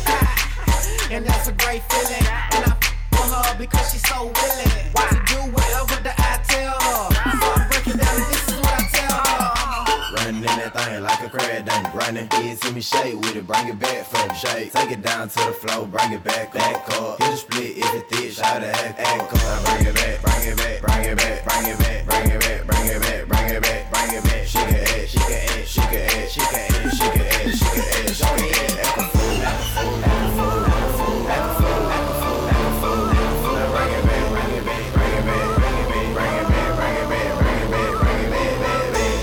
And that's a great feeling. And I for her because she's so willing to do whatever that I tell her. So I break it down and this is what I tell her. Running in that thing like a crab dang. Running, easy to me shake with it, bring it back for the shake. Take it down to the floor, bring it back up. Hit the split if it thick, shout to act up. Bring it back, bring it back, bring it back, bring it back, bring it back, bring it back, bring it back, bring it back. She can act, she can act, she can act, she can act, she can act, she can act, she can act. Act a fool, act a fool, act a fool, act a fool, act a fool, act a fool, act a fool, act a fool. Now bring it back, bring it back, bring it back, bring it back, bring it back, bring it back, bring it back, bring it back, back.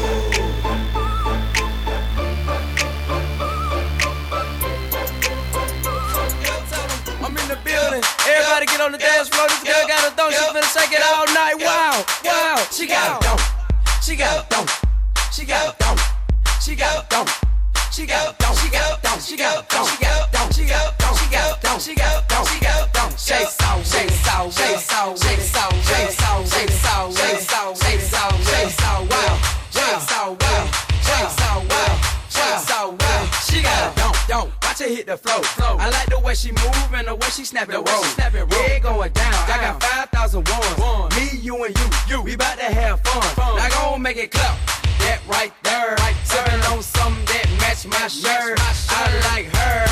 Everybody get on the dance floor. This girl got a thong. She finna shake it all night. Wow, wow. She got a thong. She got a thong. She got a thong. She got a thong. She got a thong. She got a thong. She got a thong. She got a thong. She got a thong. She got a thong. She got a thong. She got a thong. Shake so, shake so, shake so, shake so, shake so, shake so, shake so, shake so, shake so, wow, shake so, wow, shake so, wow, shake so, wow. She got a thong. Watch her hit the flow. I like the way she move and the way she snap it roll. Yeah, going down. I got 5,000 ones. Me, you, and you. We bout to have fun. Now go make it clap. That right there. Sipping on something that match my shirt. I like her.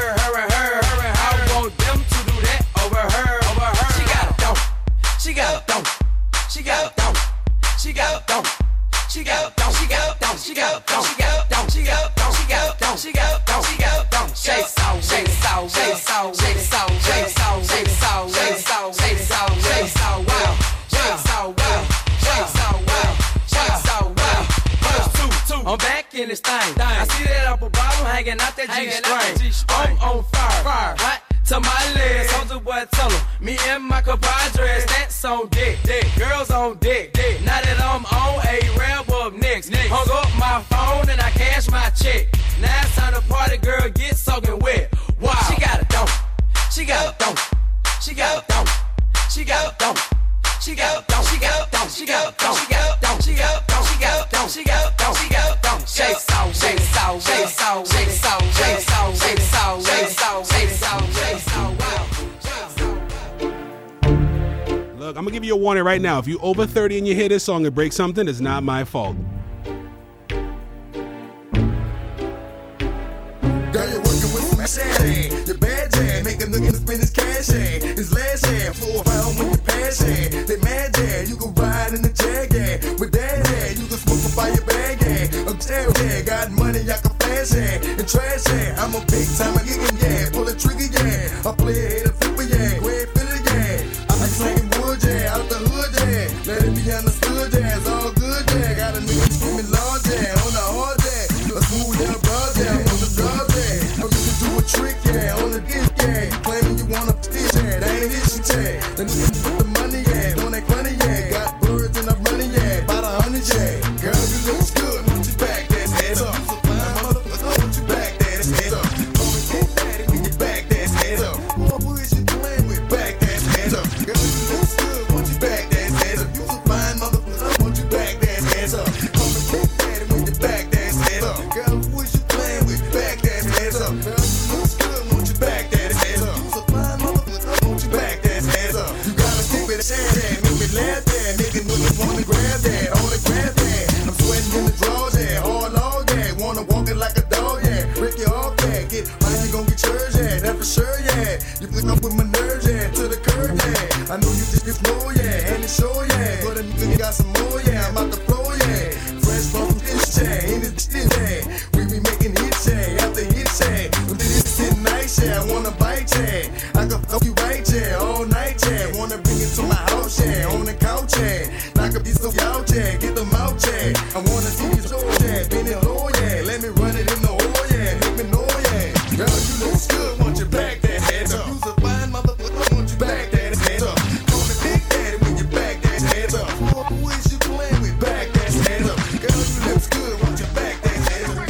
I want them to do that over her. She got a thong. She got a thong. She got a thong. She got a thong. She got a thong. She got a thong. She got a thong. She got a thong. She got a thong. She got a thong. She got a thong. She got a thong. Shake so, shake so, shake so, shake so, shake so, shake so, shake so, shake so, shake so, wow, shake so, wow, shake so, wow, shake so, wow. I'm back in this thing. I see that upper bottom hanging out that G-string. I'm on fire, hot to my legs. Soldier boy tell him, me and my compadres, that's on deck. Girls on deck. Now that I'm on a ramp up next. Hung up my phone and I cash my check. Now it's time to party, girl, get soaking wet. Wow. She got a thong. She got a thong. She got a thong. She got a thong. She got a thong. She got a thong. She got a thong. She got a thong. She got a thong. She got a thong. She got a thong. She got a thong. Shake so, shake so, shake so, shake so, shake so, shake so, shake so, shake so, shake so. Wow. Look, I'm gonna give you a warning right now. If you over 30 and you hear this song and break something, it's not my fault. Your bad jam, make a nigga spend his cash, his last jam, 4 pound when you pass, they mad jam, you can ride in the jag, with that, you can smoke a fire bag, I'm jail, got money, I can flash, and trash, I'm a big time nigga, pull a trigger, I play a hater flipper, where it feel it, I'm slanging wood, out the hood, let it be understood, it's all good, got a nigga screaming large, on the hard, a smooth little broad, on the broad, I'm just do a trick, on the dick, claiming you wanna fish, that ain't issue, the niggas put the money, on that money, got birds and I'm running, about 100, girl, you look good, put your back that ass up, put your back that ass up, call me Big Daddy when you back that ass up, who is you playing with, back that ass up, girl, you look good, put your back that ass up, you a fine motherfucker, put your back that ass up, call me Big Daddy when you back that ass up, girl, who is you playing with, back that ass up, girl, you look good, put your back that ass up, you a fine motherfucker, put your back that ass up, you gotta stick with the shit, make me laugh, making niggas wanna grab that, all the grab that, I'm sweating in the drawers, hard all day, wanna walk it like a dog, break your off, get mine, you gon' get yours, that for sure, you pick up with my nerves, to the curb, I know you just get slow, and it's sure, but a nigga got some more, I'm out the floor, fresh from this, in the shit, we be making hits, after hits, when this shit nice, I wanna bite, I can fuck you right, all night, wanna bring it to my house, on the couch, knock a piece of out, get them out, I wanna see these doors, bend it low, let me run it in the hole, let me know, girl, you look good, want you back that head up, you's a fine motherfucker, want you back that head up, call me Big Daddy when you back that head up, who is you playing with, back that head up, girl, you look good, want you back that head up.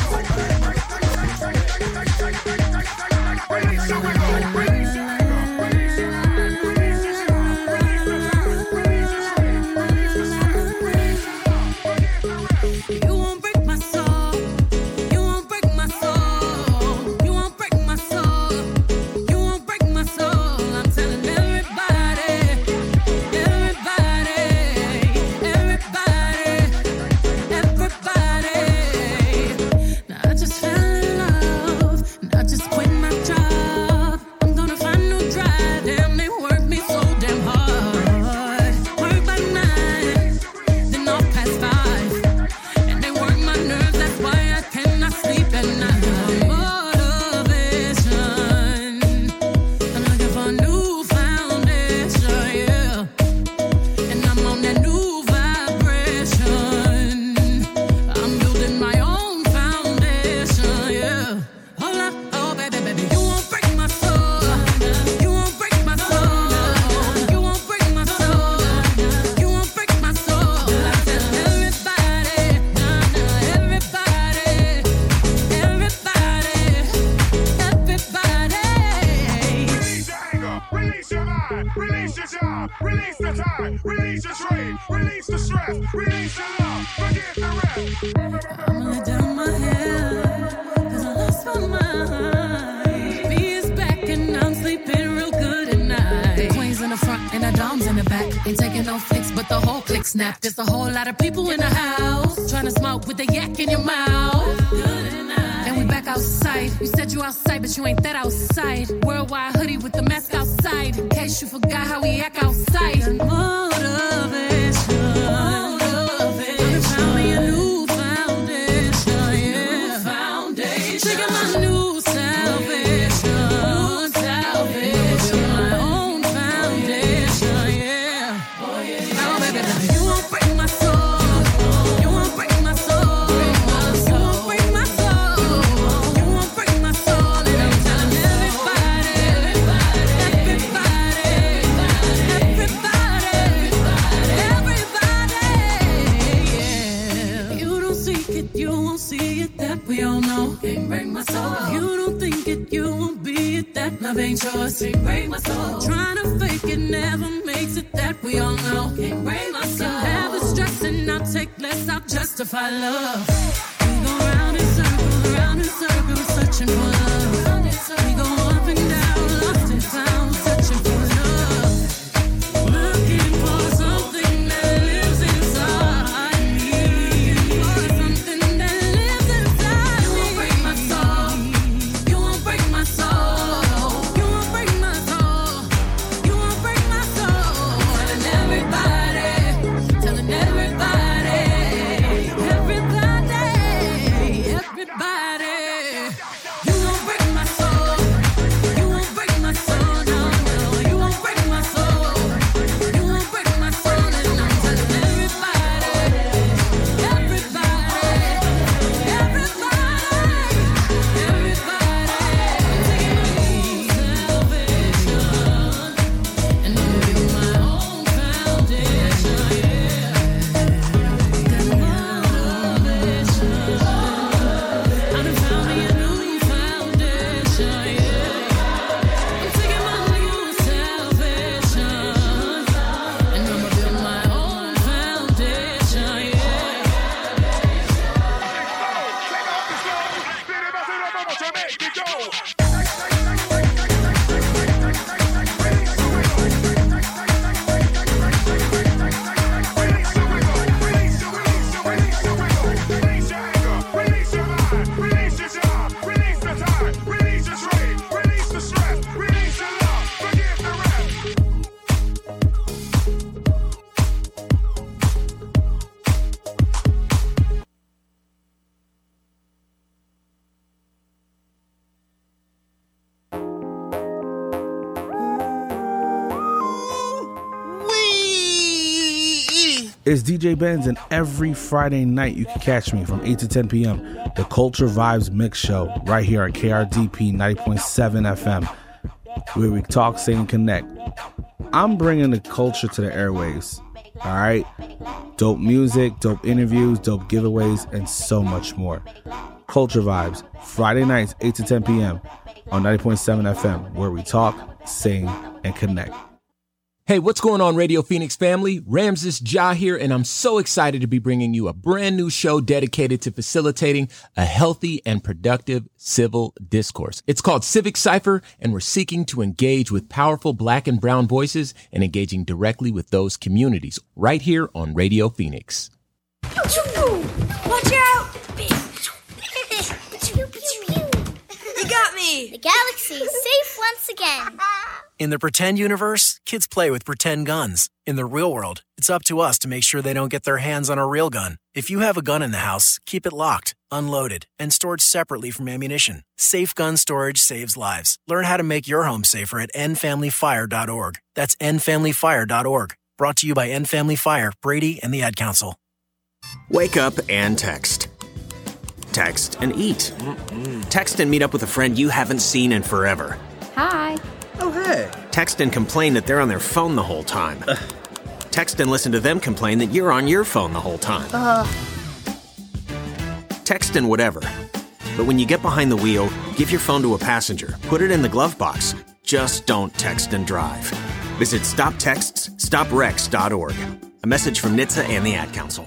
You won't break my soul. You won't break my soul. You won't break my soul. You won't break my soul. I'm telling everybody, everybody, everybody, everybody. Now I just fell in love. And I just quit my job. I'm gonna find no drive. Damn, they work me so damn hard. Work by 9, then off past 5. And they work my nerves, that's why I cannot sleep at night. Motivation, I'm looking for a new foundation, and I'm on that new vibration. I'm building my own foundation, Hold up, oh baby, baby, you won't break my soul. You won't break my soul. You won't break my soul. You won't break my soul. I said everybody, everybody, everybody, everybody. Release your anger, release your mind, release your job, release the time, release your trade, release the stress, release the love, forget the rest. I'ma let down my hair, 'cause I lost my mind. B is back and I'm sleeping real good at night. The queens in the front and the doms in the back. Ain't taking no flicks, but the whole click snap. There's a whole lot of people in the house trying to smoke with the yak in your mouth. And we back outside. You said you outside, but you ain't that outside. Worldwide hoodie with the mask outside. In case you forgot how we act outside. Motivation. I found me a new foundation, New foundation. Taking my new salvation. Salvation. My own foundation, Oh yeah. Oh baby, baby, you won't break my soul. You won't break my soul. You won't break my soul. You won't break my soul. And I'm telling everybody, everybody, everybody, You don't seek it, you won't see it. That we all know. Can't break my soul. You don't think it, you won't be it. That love ain't yours. Can't break my soul. Trying to fake it never makes it. That we all know. Can't break my soul. Have the stress and I'll take less. I'll justify love. We go round in circles, searching for love. We go up and down, lost and found, searching for love. Looking for something that lives inside me. For something that lives inside me. You won't break my soul. You won't break my soul. It's DJ Benz, and every Friday night you can catch me from 8 to 10 p.m. The Culture Vibes Mix Show right here on KRDP 90.7 FM, where we talk, sing, and connect. I'm bringing the culture to the airwaves, all right? Dope music, dope interviews, dope giveaways, and so much more. Culture Vibes, Friday nights, 8 to 10 p.m. on 90.7 FM, where we talk, sing, and connect. Hey, what's going on, Radio Phoenix family? Ramses Ja here, and I'm so excited to be bringing you a brand new show dedicated to facilitating a healthy and productive civil discourse. It's called Civic Cypher, and we're seeking to engage with powerful Black and brown voices and engaging directly with those communities right here on Radio Phoenix. Watch out! You got me! The galaxy is safe once again. In the pretend universe, kids play with pretend guns. In the real world, it's up to us to make sure they don't get their hands on a real gun. If you have a gun in the house, keep it locked, unloaded, and stored separately from ammunition. Safe gun storage saves lives. Learn how to make your home safer at endfamilyfire.org. That's endfamilyfire.org. Brought to you by End Family Fire, Brady, and the Ad Council. Wake up and text. Text and eat. Text and meet up with a friend you haven't seen in forever. Hi. Oh, hey. Text and complain that they're on their phone the whole time. Text and listen to them complain that you're on your phone the whole time. Text and whatever. But when you get behind the wheel, give your phone to a passenger. Put it in the glove box. Just don't text and drive. Visit StopTextsStopWrecks.org. A message from NHTSA and the Ad Council.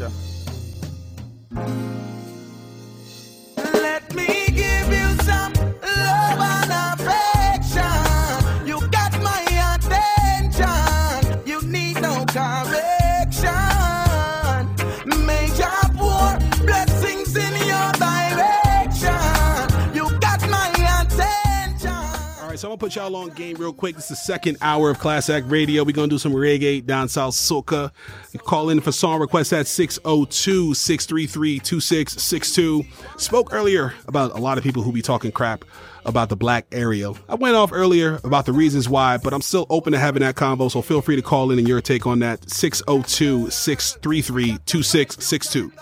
pressure. Let me give you some love and affection. You got my attention. You need no correction. Major pour blessings in your direction. You got my attention. All right, so I'm gonna put y'all on game real quick. This is the second hour of Class Act Radio. We're gonna do some reggae, down south soca. You call in for song requests at 602-633-2662. Spoke earlier about a lot of people who be talking crap about the black area. I went off earlier about the reasons why, but I'm still open to having that convo, so feel free to call in and your take on that. 602-633-2662.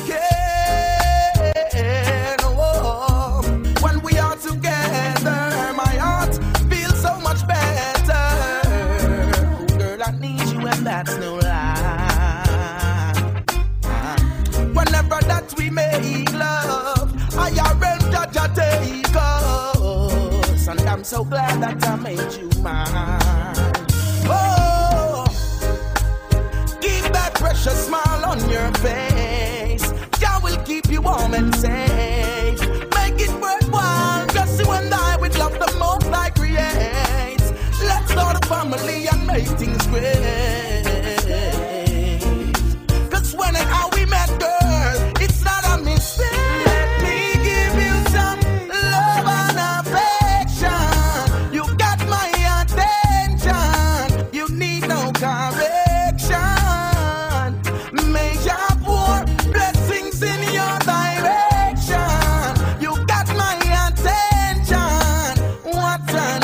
When we are together, my heart feels so much better. Girl, I need you and that's no lie. Whenever that we make love, I arrange a take us, and I'm so glad that I made you mine. Oh, keep that precious smile on your face. God will keep you warm and safe. Make it worthwhile, just you and I with love the most I create. Let's start a family and make things great. Cause when and how we met, girl, it's not a mistake. Let me give you some love and affection. You got my attention. You need no correction. Major pour blessings in your direction. You got my attention. What an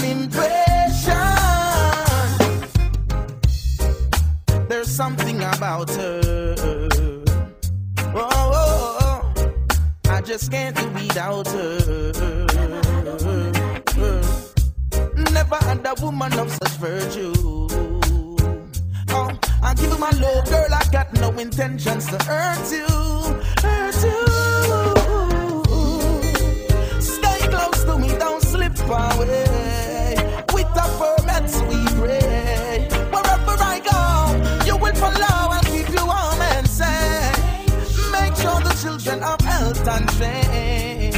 impression. There's something about her. Oh, I just can't do without her. Never had a woman of such virtue. Oh, I give you my love, girl. I got no intentions to hurt you. Hurt you. Stay close to me, don't slip away. With a ferment we pray. Wherever I go, you will follow and keep you warm and safe. Make sure the children have health and faith.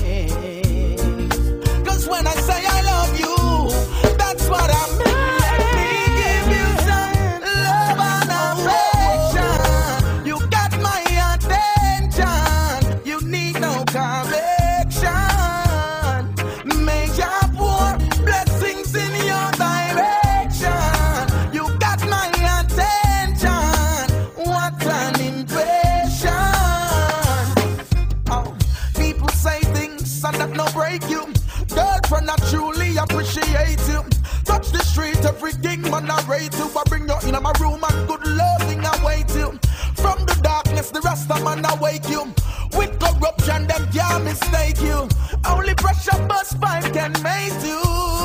Cause when I say I love you, that's what I mean. Let me give you some love and affection. You got my attention. You need no correction. Major pour blessings in your direction. You got my attention. What an impression. Oh, people say things and that no break you. Girlfriend, I truly appreciate you. Touch the street, everything man I rate you. I bring you in my room and good loving I wait you. From the darkness, the rest of man I wake you. With corruption, them can't mistake you. Only pressure bust pipe can make you.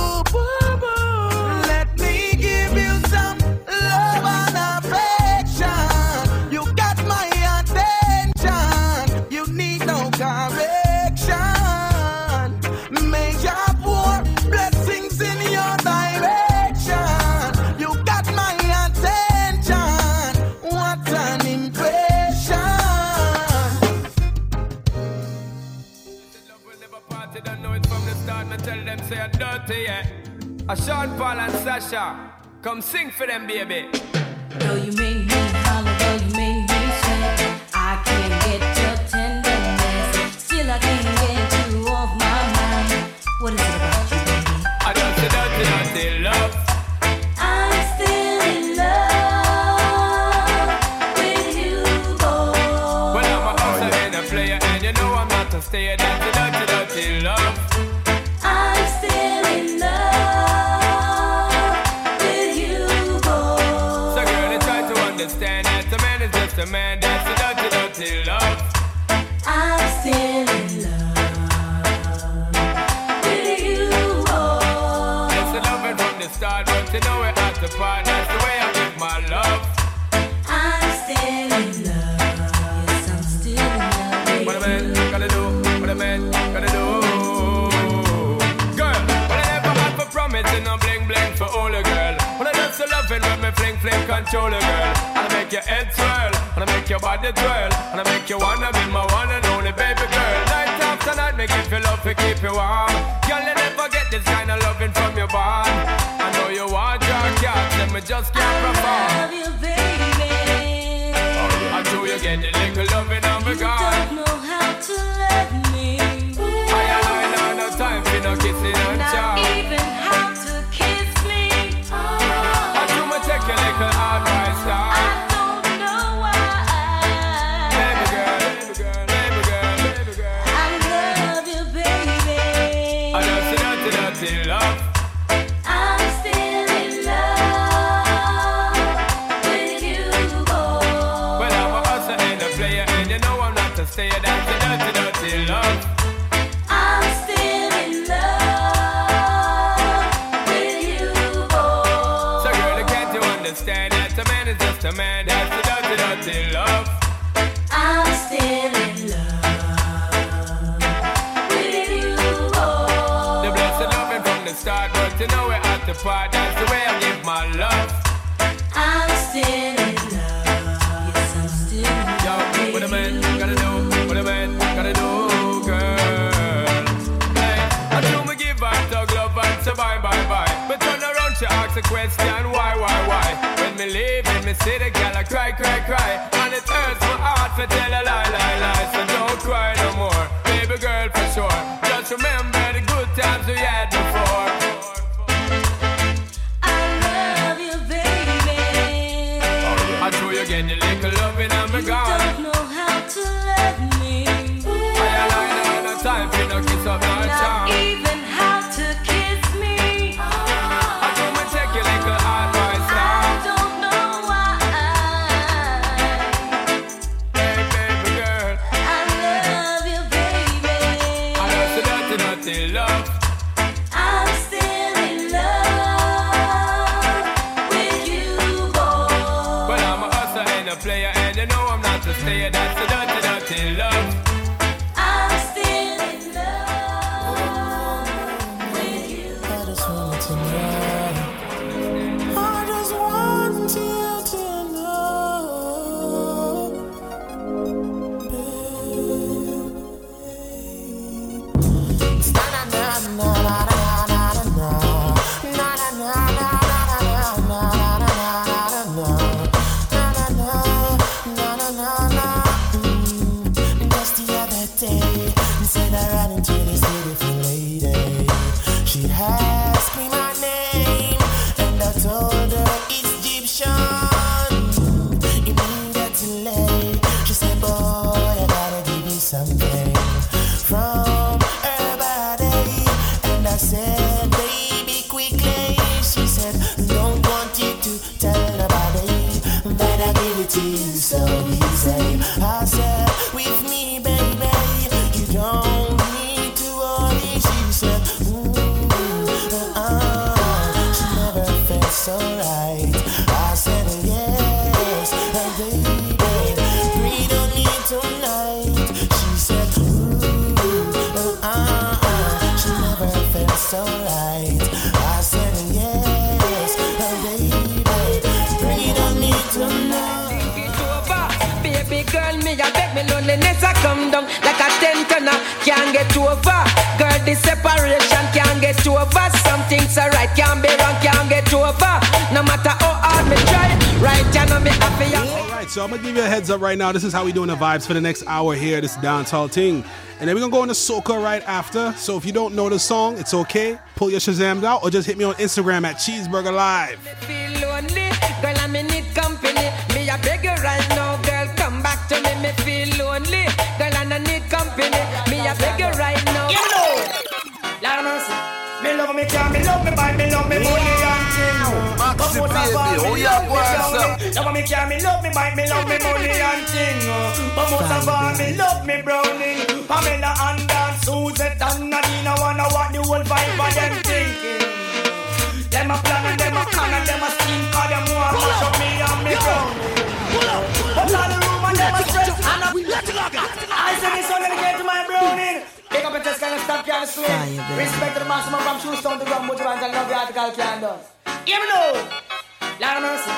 Let me give you some love and affection. You got my attention. You need no correction. Major pour blessings in your direction. You got my attention. What an impression. Don't know it from the start, me tell them say I'm dirty, yeah. Sean Paul and Sasha, come sing for them, baby. Though you made me holler, though you made me sweat, I can't get your tenderness. Still I can't get you off my mind. What is it about you, baby? I don't say dirty, dirty love. I'm still in love with you, boy. Well, I'm a hustler and a player, and you know I'm not to stay. Dirty, dirty, dirty love. I'm still in love with you, boy. So girl, they try to understand that the man is just a man. That's the dirty, dirty love. I'm still in love with you, boy. It's the loving from the start, but you know we're at the part. That's the way I give my love. I'm still in love. Yes, I'm still in love with What a man gotta do, what a man gotta do. Girl, but I never had for promising no bling bling for all a girl. When I just the loving when me fling fling control a girl. I'll make your head swirl. and I make your body twirl, and I make you wanna be my one and only baby girl. Night after night, make you feel love to keep you warm. Girl, you never get this kind of loving from your bond. I know you want your cat, and me just can't perform. I love you, baby. Until you get the little loving on me gone. You don't know how to love me. I know no time for no kissing and chow. Not even how to kiss me. Until me take your little advice down. I don't know why. Baby girl, baby girl, baby girl, baby girl. I love you, baby. I dirty love. I'm still in love with you, boy. Well, I'm a hustler and a player, and you know I'm not a stayer. That's the dirty love. I'm still in love with you, boy. So girl, can't you understand that a man is just a man? That's the dirty love. I'm still in love with you, boy. The blessed loving from the start, but you know we're at the part. That's the way I give my love. I'm still in love. Yes, I'm still in love. Yo, what a man gotta do, what a man gotta do, girl. Hey, I do me give her dog love and say bye, bye, bye. But turn around, she asks a question, why? When me leave and me see the girl, I cry. And it hurts my heart to tell a lie. So don't cry no more, baby girl, for sure. Just remember the good times we had before. I love you, baby. I told you again, the little loving and me You gone. don't know how to love me. I no time for no kiss up, no Not charm. even how to kiss me. I told me take your little advice now. I don't know why. Hey, baby girl. I love you, baby. I love the dirty love. I'm still in love with you, boy. Well, I'm a hustler and a player, and you know I'm not a stayer. That's the dirty love. I'm still in love with you. I just want to know. I just want you to know. Just the other day, said I ran into this beautiful lady. She asked me my name, and I told her it's Egyptian. Immediately, she said, boy, I gotta give you something from her body. And I said, baby, quickly. She said, don't want you to tell nobody, but I give it to you so easy. I said, with me, baby, you don't need to worry. She said, she never felt so right. I said, yes, baby, breathe on me tonight. She said, she never felt so right. I said, yes, baby, breathe on me tonight. Baby girl, me a beg me loneliness a come down like a 10-tonner. Can't get over. Girl, this separation can't get over. Some things are right, can't be wrong, can't get over. No matter how hard me try, right, you know me happy. All right, so I'm gonna give you a heads up right now. This is how we doing the vibes for the next hour here. This dancehall ting, and then we're gonna go into soca right after. So if you don't know the song, it's okay. Pull your Shazam out, or just hit me on Instagram at Cheeseburger Live. Feel lonely, girl, I me need company. Me a beg you right now, girl, come back to me. Me feel lonely, girl, and I need company. Me a beg you right now. You know, Lord mercy. Me love me, can't me love me, buy me love me, money and thing. Maxi baby, oh yeah, what's up? Love me, can't me love me, buy me love me, money and thing. But most of all, me love me Browning, Pamela and Dan, Suzette and Nadine. I wanna what the whole vibe of them thinking. Them a plan and them a con and them a scheme, 'cause them want to mash up me and me Browning. But all the room and them a stress and I say this one, let me get to my Browning. Pick up a test, can you stop, can you swing? Respect to the maximum from shoes down to ground, but you want to love the article can done. Hear me now, Lord of mercy.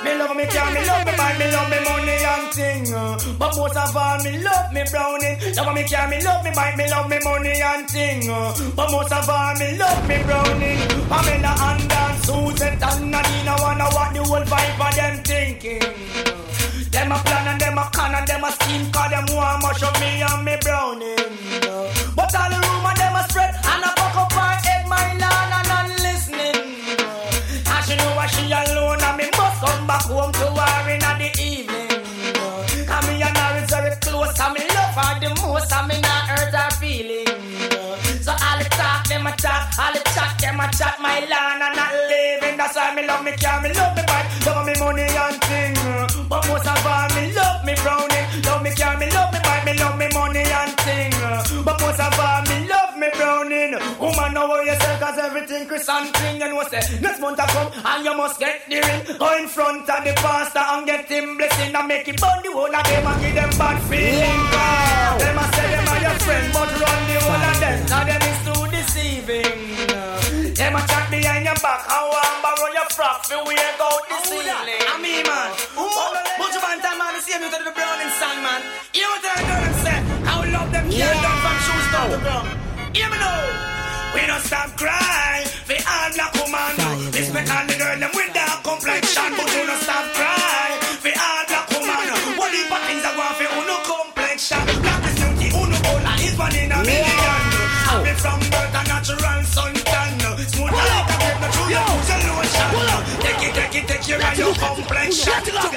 Me love me car, me love me bike, me love me money and thing. But most of all, me love me browning. Love me car, me love me bike, me love me money and thing. But most of all, me love me browning. Pamela and Dan, Susan and Nadine, wanna what the whole vibe of them thinking. Them a plan and them a con and them a scheme, cause them want much of me and me browning. But all the rumor them a spread and a fuck up her head, my land and not listening. And she know why she alone and me must come back home to her in the evening. Cause me and her is very close and me love her the most and me not hurt her feelings. So all the talk them a talk, all the chat them a chat, my land and not living. That's why me love me car, me love me bike, love me money and thing. But most of all me love me browning. Love me car, me love me bike, me love me money and thing. But most of all me love me browning. Woman know what you say, cause everything Chris and thing. You know say, next month I come and you must get the ring. Go in front of the pastor and get him blessing and make it burn the whole of them and give them bad feeling. Them a say them are your friend, but run the whole of them, cause them is too deceiving. Them a chat behind your back, how I'm borrow your frock, for we ain't go this evening. I mean man, bunch of time man, see me to the browning song man. You know what I girl and say, how love them kids down from shoes down the ground. Hear me now, we don't stop crying, for all black woman. Respect all the girl them with dark complexion, but we don't stop crying, for all black woman. What if things are going for uno complexion? Black is beauty, uno all and it's one in a million. Happy from birth and natural suntan. Smooth like a grape, no true, you use your lotion. Take care of your complexion.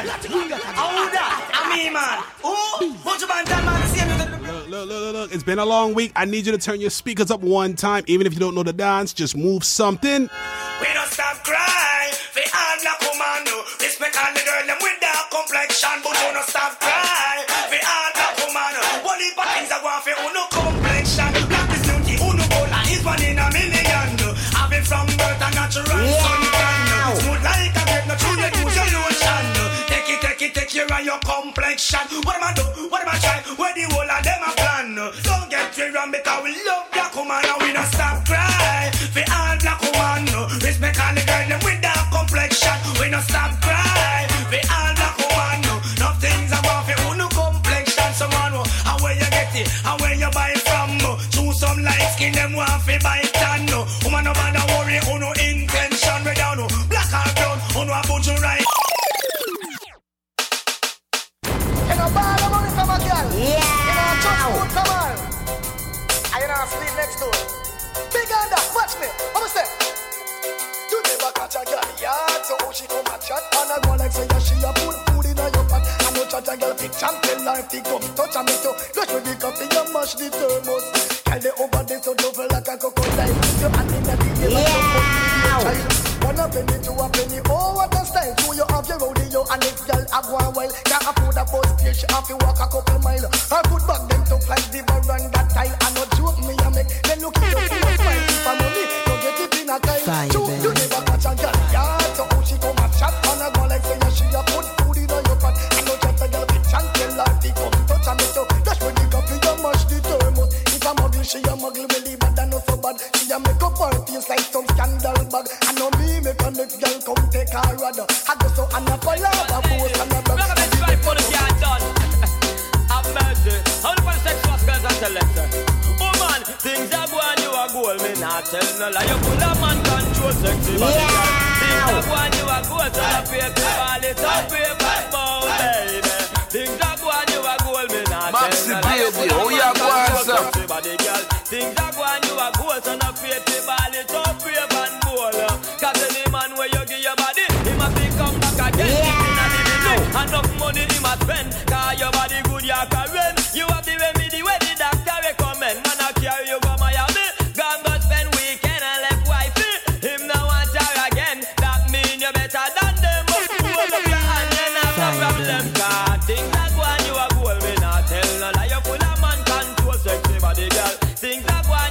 How that? I mean, man. Oh, bunch of bad man, see me. Look. It's been a long week. I need you to turn your speakers up one time. Even if you don't know the dance, just move something. We don't stop crying. For all black woman, no. Respect all the girl, them with dark complexion. But we don't stop crying. For all black woman, no. What if things are going for uno complexion? Black is beauty, uno gold, and it's one in a million. Have it from birth and natural suntan. Smooth like a grape, no true, you use your lotion. Take care of your complexion. What am I do? What am I try? Where the whole of them a plan? Don't get me wrong because we love black woman and we don't stop crying. For all black woman, respect all the girl them with dark complexion. We don't stop crying. For all black woman, nothing's about for uno complexion. Someone, and where you get it, and where you buy it from? Choose some light skin, them want to buy tan. Woman, no bother worry, uno intention. We down, black or brown, uno a bunch of right. Ball of money from a girl. Yeah. You know, just food, come on. And you know, sleep next door. Big under, watch me. How much that? You never catch a girl, yeah. So how she come and chat and I go like say, yeah, she a put food in your pot. I know chat a girl, big champion life, they come touch and me too. Rush with the coffee, you mash the thermos. Tell the over there so double like a crocodile. You hand in the video like a child. One a penny, two a penny, oh what a style. So you have your rodeo and this girl a go a while. Can't afford a bus here, she have to walk a couple mile. Her foot back them tough like the veranda tile. I no joke me a make, then look at your full of smile. If I'm money, you get it in a kyle. You never catch a girl, yeah. So how she come and chat and I go like say yeah, she a put food in your pot. I know chat a girl, bitch and tell her they come touch and me too. Dash with the coffee, you mash the thermos. If I'm ugly, she a muggle belly, but I know so bad. She a make up her face like some scandal bag. I know me make a next girl come take her rudder. I go so and a fire, a post and a bag. Look at this right for the guy done. Have mercy. How the for the sex girls and tell them, sir. Oh man, things are going, you are gold. Me not tell no lie. You put a man control sexy body girl. Things are going, you are gold. So the paper ball it up, paper ball, baby. Things are going, you are gold. Me not tell no lie. You put a man control sexy body girl. Things are going, you are gold. So the paper ball it up, paper and ball. Cause any man where you give your body, he must be come back again. Enough money he must spend. Cause your body good, you can run. You have the remedy where the doctor recommend. Man, I carry you go Miami. Gone go spend weekend and left wifey. Him now want her again. That mean you better than them. Hold up your hand and have no problem. Cause things that go on you are gold. Me not tell no lie. You full of man control sexy body girl. Things that go on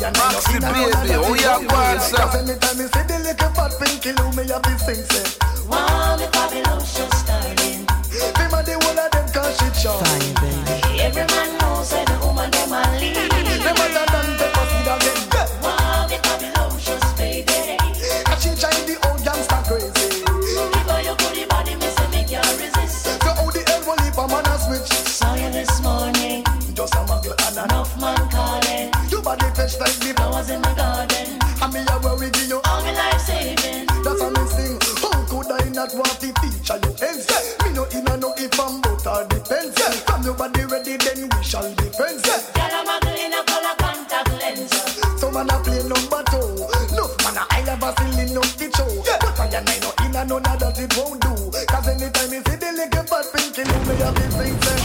Maxi baby, oh yeah, go on, sir. Anytime you see the little fat pinky loo, me have this thing say, wow, the Babylon show starting. Remember the one of them cause she show. Every man knows that the woman them a lead. Remember that and the pussy that them. Wow, the Babylon show baby. And she drive the old gangster crazy. Before you put the body, me say me can't resist. So how the hell will leave a man a switch? Saw you this morning. Just a muggle and enough man calling. You body fresh like the flowers in the garden. And me a worry give you all my life saving. That's a me sing. How could I not want the teacher you ends? Me no in a no if I'm but all depends. From your body ready then we shall be friends. Girl a muggle in a color contact lens. So man a play number 2. Look man a I have a ceiling up the show. But I no in a none of that it won't do. Cause anytime you see the little fat pinky you me have the thing say.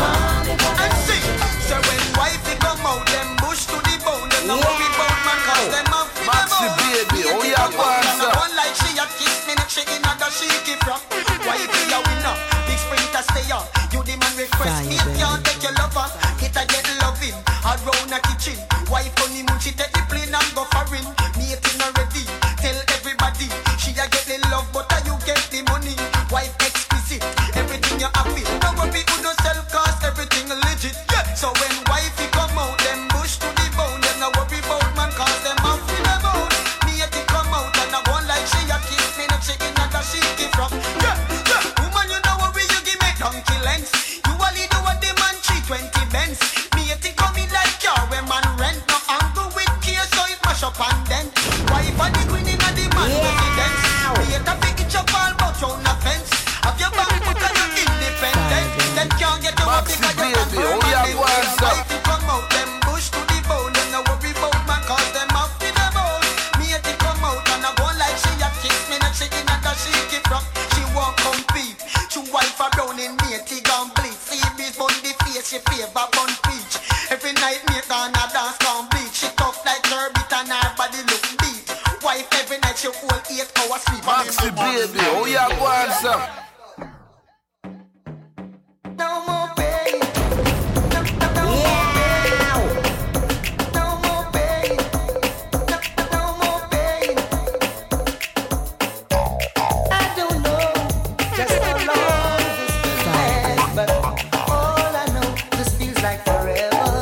And sing. So when wifey come out, them bush to the bone. Them no worry about man, cause them have to Maxi baby, oh yeah, go on, sir. One like she a kiss me, next she in a she keep from. Wifey a winner, big sprinter stay on. You the man request, me can't take your lover. It a get loving, around a kitchen. Wife only moon, she take the plane and go foreign. Me it not ready, tell everybody. She a get the love, but you get the money. Wife explicit, everything you happy. No worry, who no sell cause everything legit. So when wifey come out, them bush to the bone. Them no worry about man cause them off in the bone. Me it come out and I want like she a kiss me, next she in a she keep from. Woman you know worry, you give me donkey lengths. You only do what the man 320 Benz. Me it come in like car when man rent. No angle with care so it mash up and then. Wife and the queen in the man residence. Me it a big chop all about round the fence. Have your back put on you independent. Them can't get you up because you can't permanent. Wife you come out, them bush to the bone. Them no worry about man cause them off in the bone. Me it come out and I go like she a kiss me, not she in a she keep from. She won't compete. She wife a brown in me, tig and bleach. See this bun the face, she favor bun peach. Every night me gonna dance down beach. She tough like Herbit and her body look beat. Wife every night she hold 8 hours sleep. Maxi baby, oh yeah, go on, sir. No more pain. No more pain. No more pain. I don't know just how long this will last, but all I know, this feels like forever.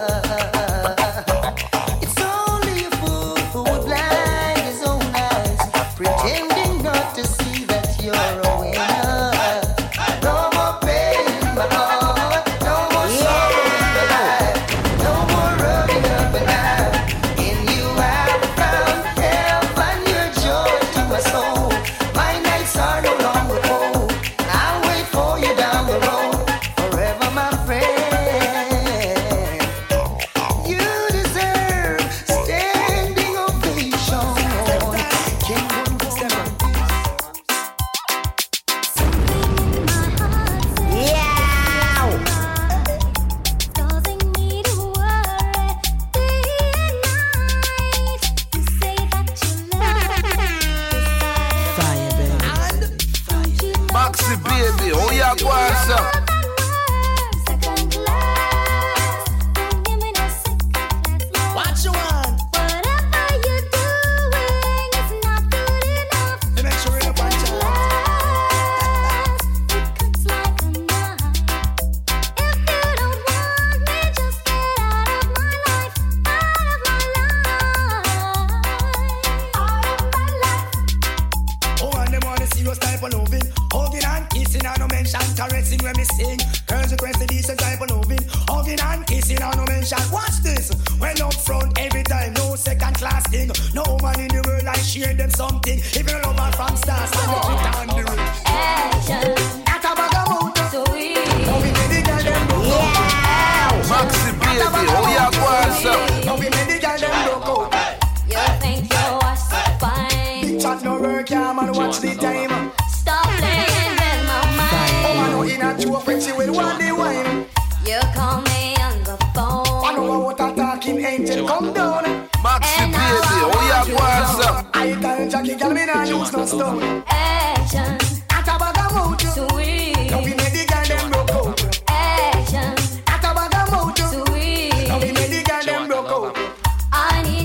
It's only a fool who would blind his own eyes, pretending not to see that you're a winner. No more pain in my heart, no more sorrow in my life, no more running up and down. In you I found help and your joy to my soul. My nights are no longer cold. I'll wait for you down the road, forever my friend. You deserve standing ovation. Maxi baby, oh yeah, go on, sir. What you want? Whatever you're doing is not good enough. You make sure you punch out. It cuts like a knife. If you don't want me, just get out of my life. Out of my life. Oh, and them want the serious type of loving. Hugging and kissing and no mention caressing when me sing. Girls request the decent type of loving. Hugging and kissing and no mention. Watch this. When up front every time, no second class thing. No woman in the world I share them something. If you love her from stars, stand up and down the road. Action. At a bag of mood. Sweet. Now we make the girl them broke out. Maxi baby, oh yeah, go on, sir. Now we make the girl them broke out. You think you are so fine. Big chat no work, yeah, man, watch the time. Stop playing with my mind. Oh, I know in a joke when she will want the wine. You call me on the phone. I know what a talking angel come down. Maxi baby, oh yeah, go on, sir. I tell Jackie, girl, me nah use no stone. Action. At a bag of mood. Sweet. Now we make the girl them broke out. Action. At a bag of mood. Sweet. Now we make the girl them broke out. I need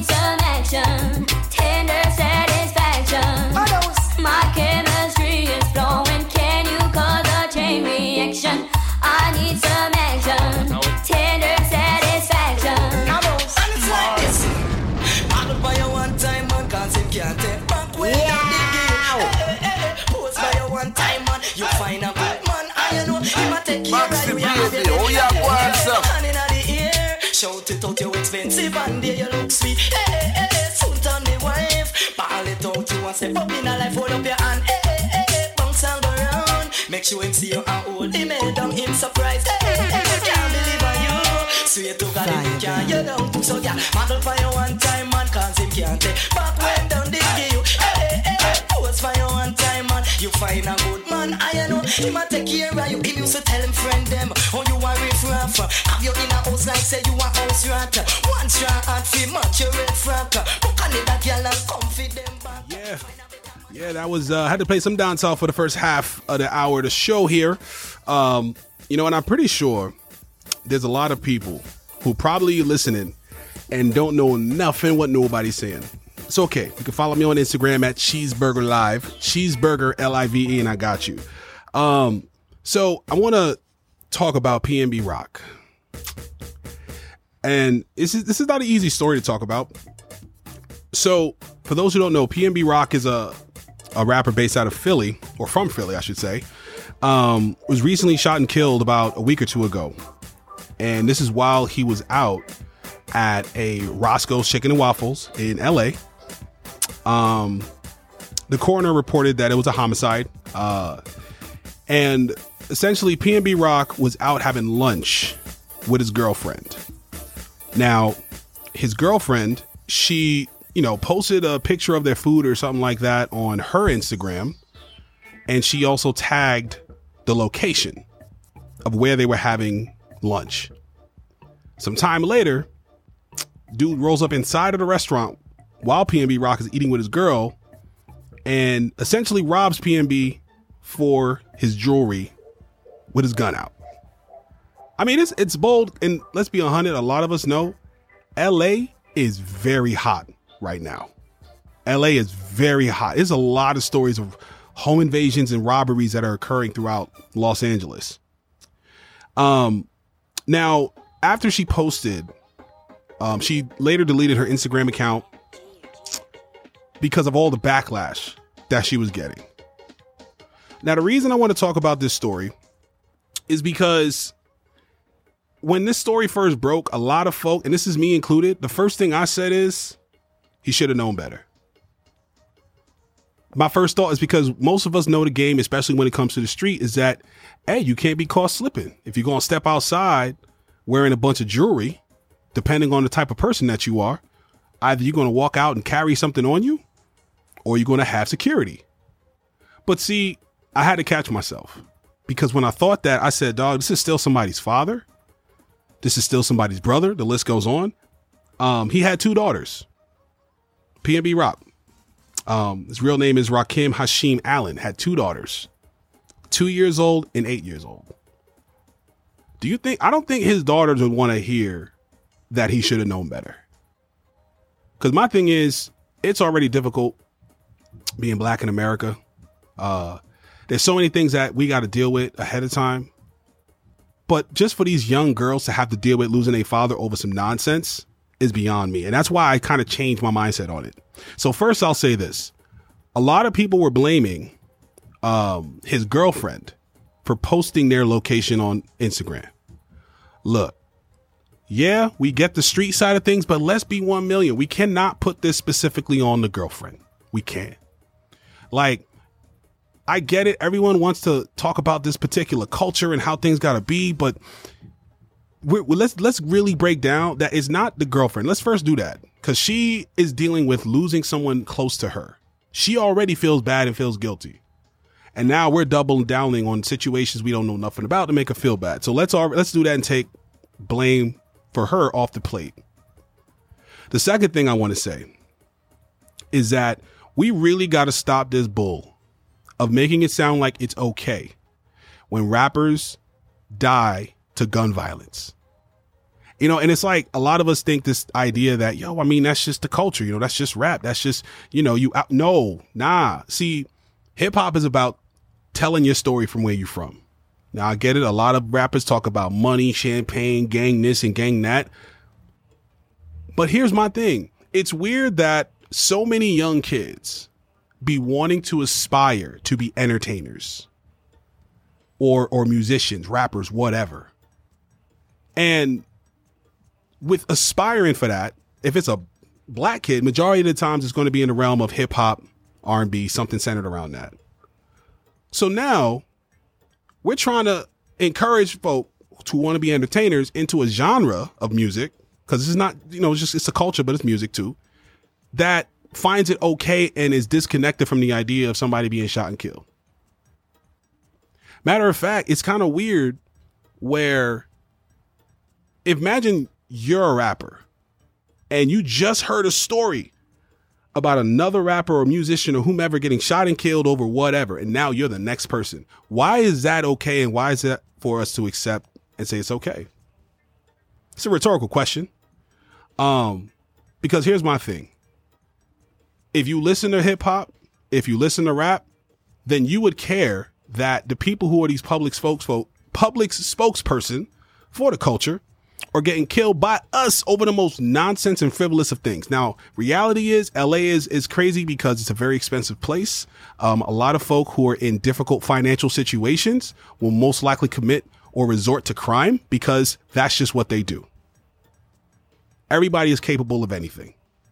One day you look sweet, hey, hey, hey, soon turn me wife. Ball it out, you want step up in a life, hold up your hand, hey, hey, hey, hey, bounce and go round. Make sure him see you and hold him head down, him surprise, hey, hey, hey, can't believe on you. Sweet to God, him can't, you down too, so yeah, model for you one time, man, cause him can't take back when down they give you, hey, hey, hey, pose for you one time, man, you find a good man, I know, him a take care of you, him used to tell him friend them, oh you are riff raff, have you in a house like say you a house rat, one straw and feel much your red frack, book on it that girl and comfy them back. Yeah, that was, had to play some dancehall for the first half of the hour of the show here. You know, and I'm pretty sure there's a lot of people who probably listening and don't know nothing what nobody's saying. It's okay. You can follow me on Instagram at Cheeseburger Live, Cheeseburger Live, and I got you. So I want to talk about PNB Rock. And this is not an easy story to talk about. So for those who don't know, PNB Rock is a rapper based out of Philly, or from Philly, I should say. Was recently shot and killed about a week or two ago. And this is while he was out at a Roscoe's Chicken and Waffles in LA. The coroner reported that it was a homicide. And essentially PNB Rock was out having lunch with his girlfriend. Now, his girlfriend, she, you know, posted a picture of their food or something like that on her Instagram. And she also tagged the location of where they were having lunch. Some time later, dude rolls up inside of the restaurant while PNB Rock is eating with his girl and essentially robs PNB for his jewelry with his gun out. I mean, it's bold, and let's be 100, a lot of us know LA is very hot right now. LA is very hot. There's a lot of stories of home invasions and robberies that are occurring throughout Los Angeles. Now, after she posted, she later deleted her Instagram account because of all the backlash that she was getting. Now, the reason I want to talk about this story is because when this story first broke, a lot of folk, and this is me included, the first thing I said is he should have known better. My first thought is because most of us know the game, especially when it comes to the street, is that, hey, you can't be caught slipping. If you're going to step outside wearing a bunch of jewelry, depending on the type of person that you are, either you're going to walk out and carry something on you or you're going to have security. But see, I had to catch myself because when I thought that, I said, dog, this is still somebody's father. This is still somebody's brother. The list goes on. He had 2 daughters. PNB Rock. His real name is Rakim Hashim Allen. Had 2 daughters, 2 years old and 8 years old. Do you think, I don't think his daughters would want to hear that he should have known better. Because my thing is, it's already difficult being black in America. There's so many things that we got to deal with ahead of time. But just for these young girls to have to deal with losing a father over some nonsense is beyond me. And that's why I kind of changed my mindset on it. So first, I'll say this. A lot of people were blaming his girlfriend for posting their location on Instagram. Look, yeah, we get the street side of things, but let's be 1 million. We cannot put this specifically on the girlfriend. We can't. Like, I get it. Everyone wants to talk about this particular culture and how things got to be, but let's really break down that it's not the girlfriend. Let's first do that because she is dealing with losing someone close to her. She already feels bad and feels guilty. And now we're doubling down on situations we don't know nothing about to make her feel bad. So let's do that and take blame for her off the plate. The second thing I want to say is that we really got to stop this bull of making it sound like it's okay when rappers die to gun violence. You know, and it's like a lot of us think this idea that, yo, I mean, that's just the culture. You know, that's just rap. That's just, you know, See, hip hop is about telling your story from where you're from. Now, I get it. A lot of rappers talk about money, champagne, gang this and gang that. But here's my thing. It's weird that so many young kids be wanting to aspire to be entertainers or musicians, rappers, whatever. And with aspiring for that, if it's a black kid, majority of the times it's going to be in the realm of hip hop, R&B, something centered around that. So now we're trying to encourage folk to want to be entertainers into a genre of music, because this is not, it's a culture, but it's music too, that finds it okay and is disconnected from the idea of somebody being shot and killed. Matter of fact, it's kind of weird where, imagine you're a rapper and you just heard a story about another rapper or musician or whomever getting shot and killed over whatever, and now you're the next person. Why is that okay, and why is that for us to accept and say it's okay? It's a rhetorical question. Because here's my thing. If you listen to hip hop, if you listen to rap, then you would care that the people who are these public spokesperson for the culture are getting killed by us over the most nonsense and frivolous of things. Now, reality is LA is crazy because it's a very expensive place. A lot of folk who are in difficult financial situations will most likely commit or resort to crime because that's just what they do. Everybody is capable of anything.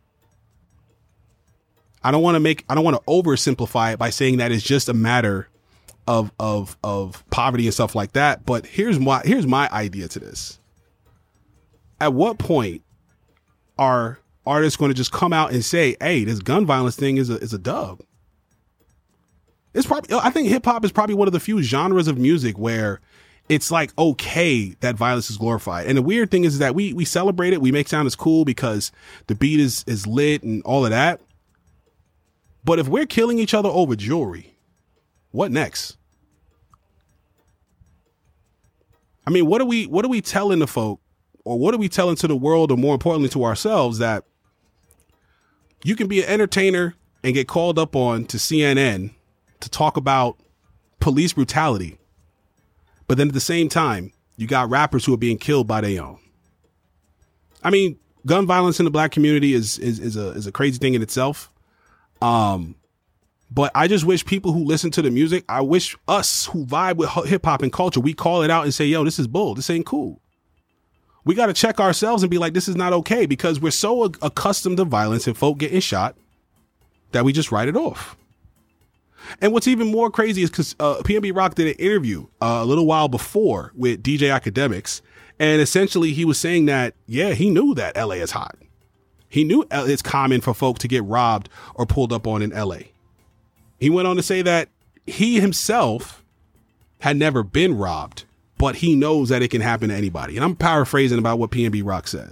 I don't want to oversimplify it by saying that it's just a matter of poverty and stuff like that. But here's my idea to this. At what point are artists going to just come out and say, hey, this gun violence thing is a dub? I think hip hop is probably one of the few genres of music where it's like, okay, that violence is glorified. And the weird thing is that we celebrate it. We make sound as cool because the beat is lit and all of that. But if we're killing each other over jewelry, what next? I mean, what are we telling the folk, or what are we telling to the world, or more importantly to ourselves, that you can be an entertainer and get called up on to CNN to talk about police brutality, but then at the same time, you got rappers who are being killed by their own. I mean, gun violence in the black community is a crazy thing in itself. But I just wish people who listen to the music, I wish us who vibe with hip hop and culture, we call it out and say, yo, this is bull. This ain't cool. We got to check ourselves and be like, this is not okay, because we're so accustomed to violence and folk getting shot that we just write it off. And what's even more crazy is because PNB Rock did an interview a little while before with DJ Academics. And essentially he was saying that, yeah, he knew that LA is hot. He knew it's common for folk to get robbed or pulled up on in LA. He went on to say that he himself had never been robbed, but he knows that it can happen to anybody. And I'm paraphrasing about what PNB Rock said.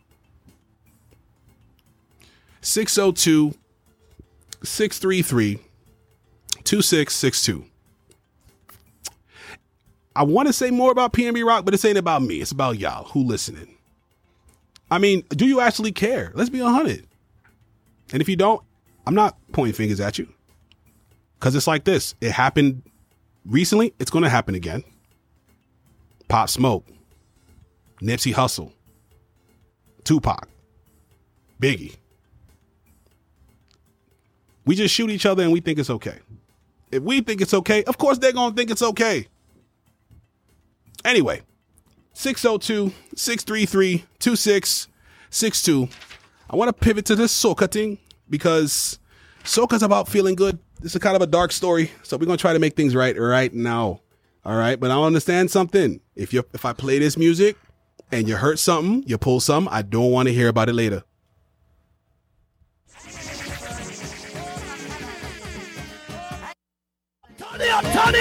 602-633-2662. I want to say more about PNB Rock, but this ain't about me. It's about y'all who listening. I mean, do you actually care? Let's be 100. And if you don't, I'm not pointing fingers at you. Because it's like this. It happened recently. It's going to happen again. Pop Smoke. Nipsey Hussle. Tupac. Biggie. We just shoot each other and we think it's okay. If we think it's okay, of course they're going to think it's okay. Anyway. 602-633-2662. I want to pivot to this soca thing because soca's about feeling good. This is kind of a dark story, so we're going to try to make things right now. All right, but I understand something. If I play this music and you hurt something, you pull something, I don't want to hear about it later. Turn it up.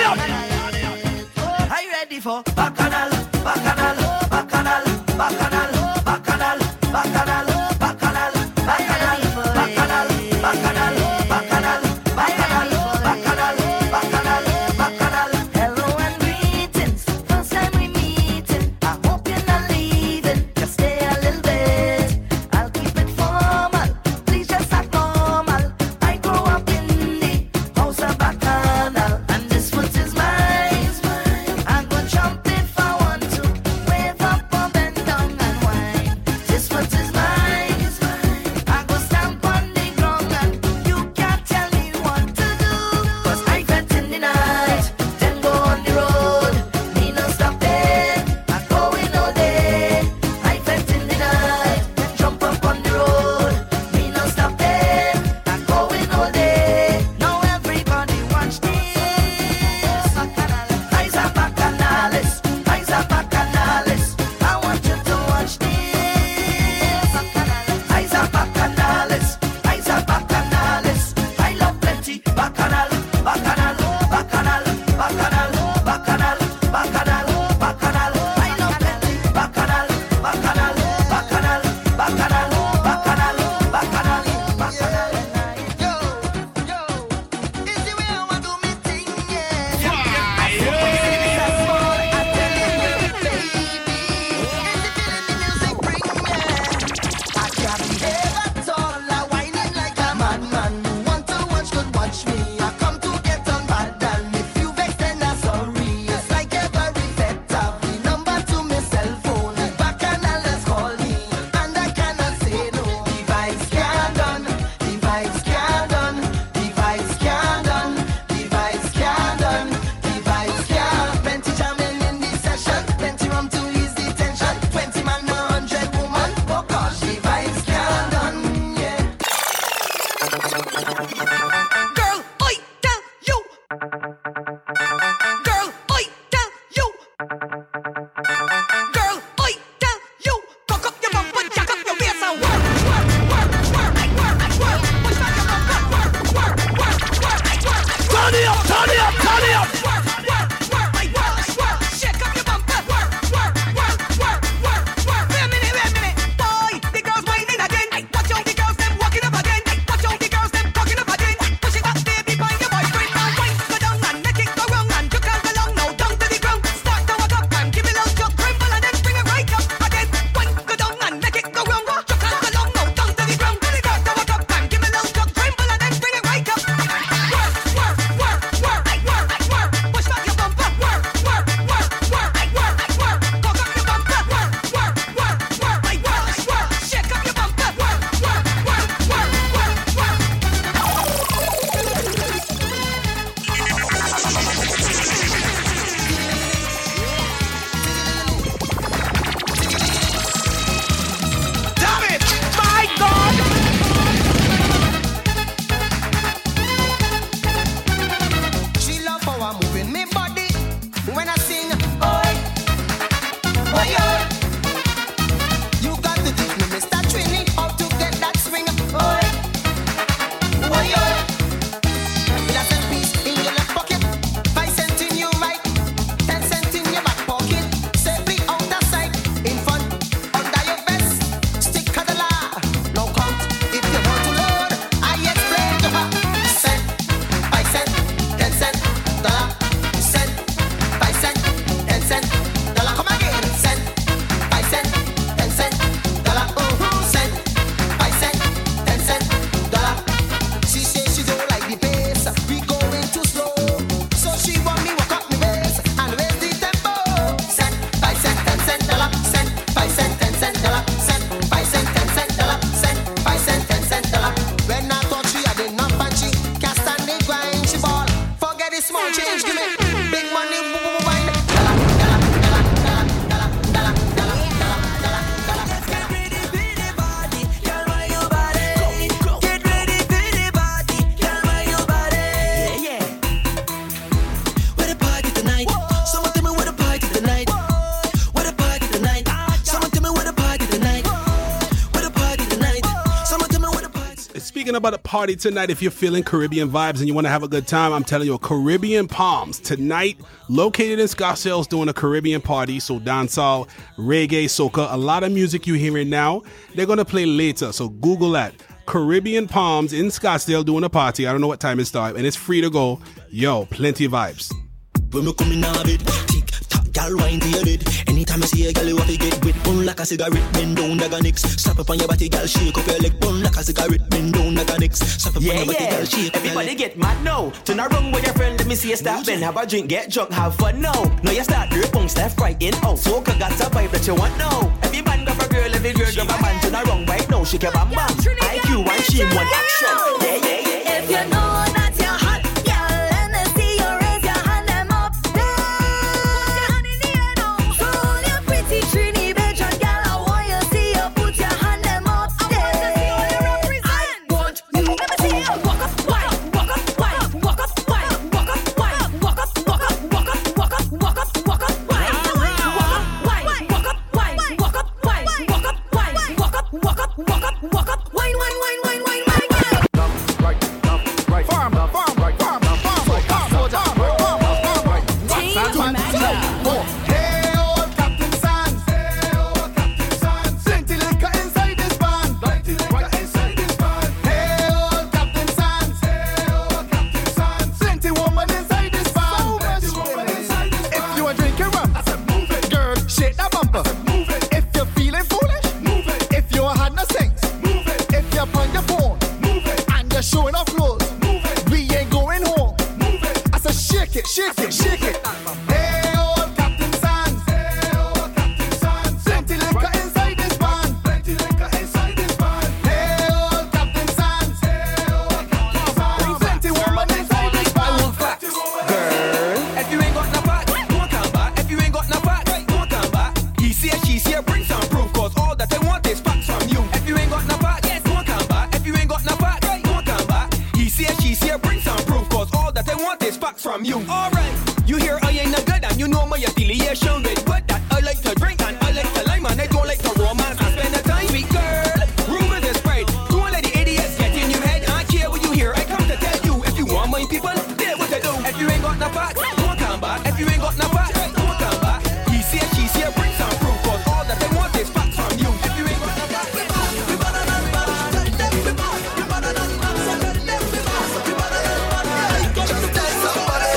Are you ready for Bacchanal? Bacchanal, Bacchanal, Bacchanal, Bacchanal, Bacchanal, Bacchanal, Bacchanal, Bacchanal, Bacchanal, Bacchanal, Bacchanal, Bacchanal, Bacchanal, Bacchanal. Hello and greetings, first time we meeting. I hope you're not leaving, just stay a little bit. I'll keep it formal, please just act normal. I grew up in the house of Bacchanal, and this foot is mine. I'm gonna jump if I want to, wave up or bend down and it up, turn it up, turn it up. Shake up your bumper. Work. Wait a minute. Boy, the girls whining again. Watch out the girls them walking up again. Watch out the girls them talking up again. Push it up, baby, find your boyfriend. Now wine, go down and make it go wrong and juke all along. Now down to the ground. Start to walk up and give it a little juke, crumble and then bring it right up again. Wine, go down and make it go wrong. Juke all along. Now down to the ground. Start to walk up and give it a little juke, crumble and then bring it right up. Work. Push back your bumper. Work. Cock up your bumper. Work. Shake up your bumper. Work. Damn it! My God! She love how I'm moving me body when I sing. Oi, you got to teach me, Mr. Trini, how to get that swing. Oi, innocent piece in your left pocket, 5 cents in your right, 10 cents in your back pocket, safely out of sight, in front, under your vest, stick of the law, no count. If you want to learn, I explain to her. Cent, 5 cents, 10 cents, dollar, cent, 5 cents, 10 cents, dollar. Come again, cent, 5 cents, 10 cents, dollar. Cent, 5 cents, 10 cents, dollar. She says she don't like the pace. We going too slow, so she want me walk up the waist and raise the tempo. Cent, 5 cents, 10 cents, dollar. Cent, 5 cents, 10 cents, dollar. Cent, 5 cents, 10 cents, dollar. Cent, 5 cents, 10 cents, dollar. When I thought she had enough and she can't stand the grind, she ball. Forget the small change, give me big money, wine. Where the party tonight? Someone tell me where the party tonight. Where the party tonight? Someone tell me where the party tonight. Where the party tonight? Someone tell me where the party. Speaking about a party tonight, if you're feeling Caribbean vibes and you want to have a good time, I'm telling you, Caribbean Palms tonight, located in Scottsdale, doing a Caribbean party. So dancehall, reggae, soca, a lot of music you're hearing now, they're going to play later. So Google that. Caribbean Palms in Scottsdale doing a party. I don't know what time it starts, and it's free to go. Yo, plenty of vibes. When me come in a bit, tick tock, gal wine to your head. Anytime I see a gal, you have to get wet. Burn like a cigarette, bend down like a nix. Slap up on your body, gal, shake up your leg. Burn like a cigarette, bend down like a nix. Slap up on your body, gal, shake up your leg. Everybody get mad now. Turn around with your friend, let me see you stop. Then have a drink, get drunk, have fun now. Now you start your punks left, right, in, out. Soca got a vibe that you want now. Every man got a girl, every girl got a man. Turn around right now, shake your bam bam. IQ and she want action. Yeah. If you know that you're hot, girl, let me see you raise your hand them up. Put your hand in the air now. So you pretty Trini Bedron, girl, I want you see you put your hand them up. I want to see how you represent. Want you? Let me see you walk up, wine, walk up, wine, walk up, wine, walk up, wine, walk up, walk up, walk up, walk up, walk up, walk up, wine, walk up, wine, walk up, wine, walk up, wine, walk up, wine, walk up, walk up, walk up, walk up, wine, wine, wine, wine, wine, wine. Shake it, shake it. Hey, old Captain Sands. Hey, old Captain Sands. Plenty liquor inside this band. Plenty liquor inside this band. Hey, old Captain Sands. Hey, old Captain Sands. Plenty woman inside this band. Girl, if you ain't got no back, don't come back. If you ain't got no back, don't come back. He said, she said, bring some proof, cause all that I want is facts from you. If you ain't got no back, yes, don't come back. If you ain't got no back, don't come back. He said, she said, bring some proof, cause all that I want is facts from you. Alright, you hear I ain't no good and you know my affiliation with good that I like to drink and I like to lime and I don't like to romance and spend the time. Sweet girl, rumors is spread. Don't let the idiots get in your head. I care what you hear, I come to tell you. If you want my people, tell what I do. If you ain't got no facts, don't come back. If you ain't got no facts, don't come back. He say, she say, bring some proof, cause all that they want is facts from you. If you ain't got no facts, we better than bad. We better than bad. We better than bad. We better than bad. Just tell somebody,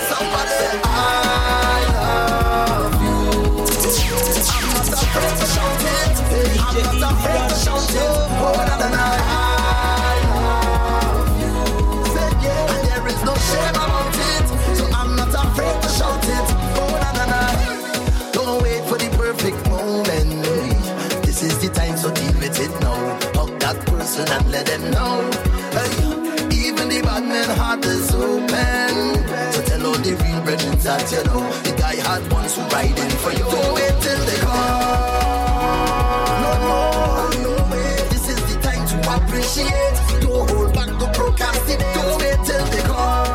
I love you. I'm not afraid to shout it. I'm not afraid to shout it. Oh, na, na, na. Shame about it, so I'm not afraid to shout it. Oh na na na. Don't wait for the perfect moment. This is the time, so deal with it now. Hug that person and let them know. Hey, even the bad man heart is open. So tell all the real brethren that you know the guy had ones who riding for you. Don't wait till they come. No more, no way. This is the time to appreciate. Don't hold back, don't procrastinate. Don't wait till they come.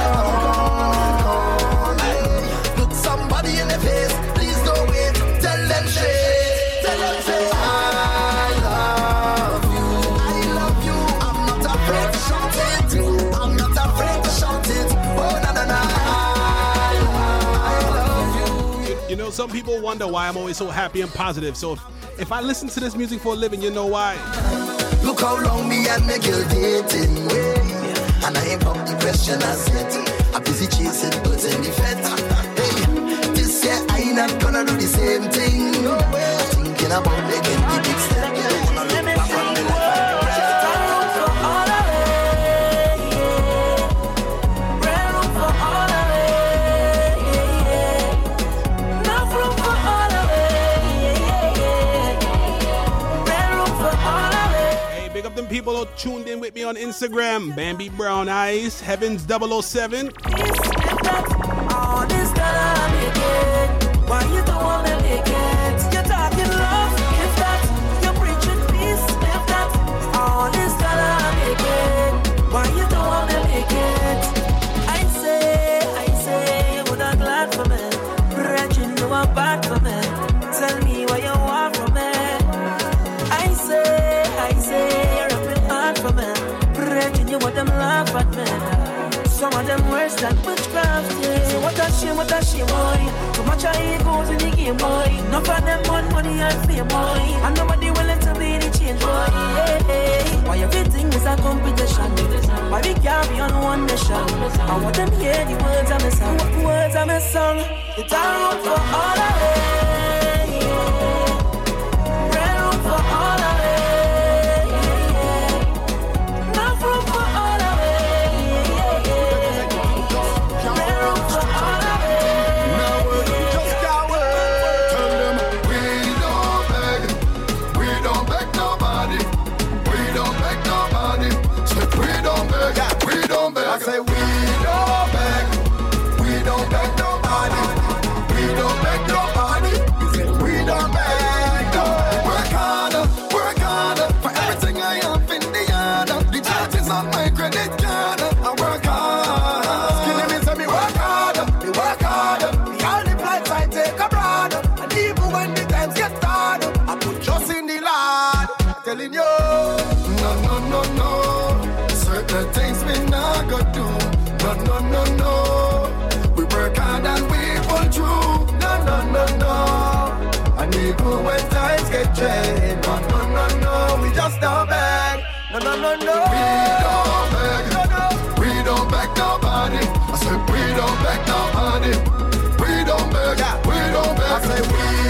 Look somebody in the face, please don't wait. Tell them straight, tell them straight. I love you, I'm not afraid to shout it. I'm not afraid to shout it. Oh na na na. I love you. You know, some people wonder why I'm always so happy and positive. So if I listen to this music for a living, you know why. Look how long me and my girl dating, and I ain't pop the question as yet. I'm busy chasing birds in the fed. Hey, this year I ain't not gonna do the same thing. I'm thinking about making the big step. Gonna look back on the life and them people who tuned in with me on Instagram. Bambi Brown Eyes, Heavens 007. All this that I make it. Why you don't want to make it? You're talking love, if that. You're preaching peace, if that. All this that I make it. Why you don't want to make it? I say, you would have glad for me. Brethren, you are bad for me. Tell me what you want from me. I say, you're ripping hard for me. Brethren, you want them laugh at me. Some of them worse than witchcraft, yeah. So what a shame, boy. Too much of egos in the game, boy. Enough of them want money and fame, boy. And nobody willing to be the change, boy. Hey, hey. Why everything is a competition? Why we can't be on one nation? I want them hear the words of my song. The words of my song. It's a room for all of it. Red room for all of it. Enough room for all of it. I say we don't beg nobody. We don't beg nobody. We don't beg. Work harder for everything I have in the yard. The charges on my credit card. I work hard. Skinny me say me work harder. The only flights I take abroad. And even when the times get hard, I put trust in the Lord. I'm telling you, no. Certain things we not gonna do. No. We work hard and we pull through. No. And even when times get changed. No. We just don't beg. No. We don't beg nobody. I said we don't beg nobody. We don't beg. I said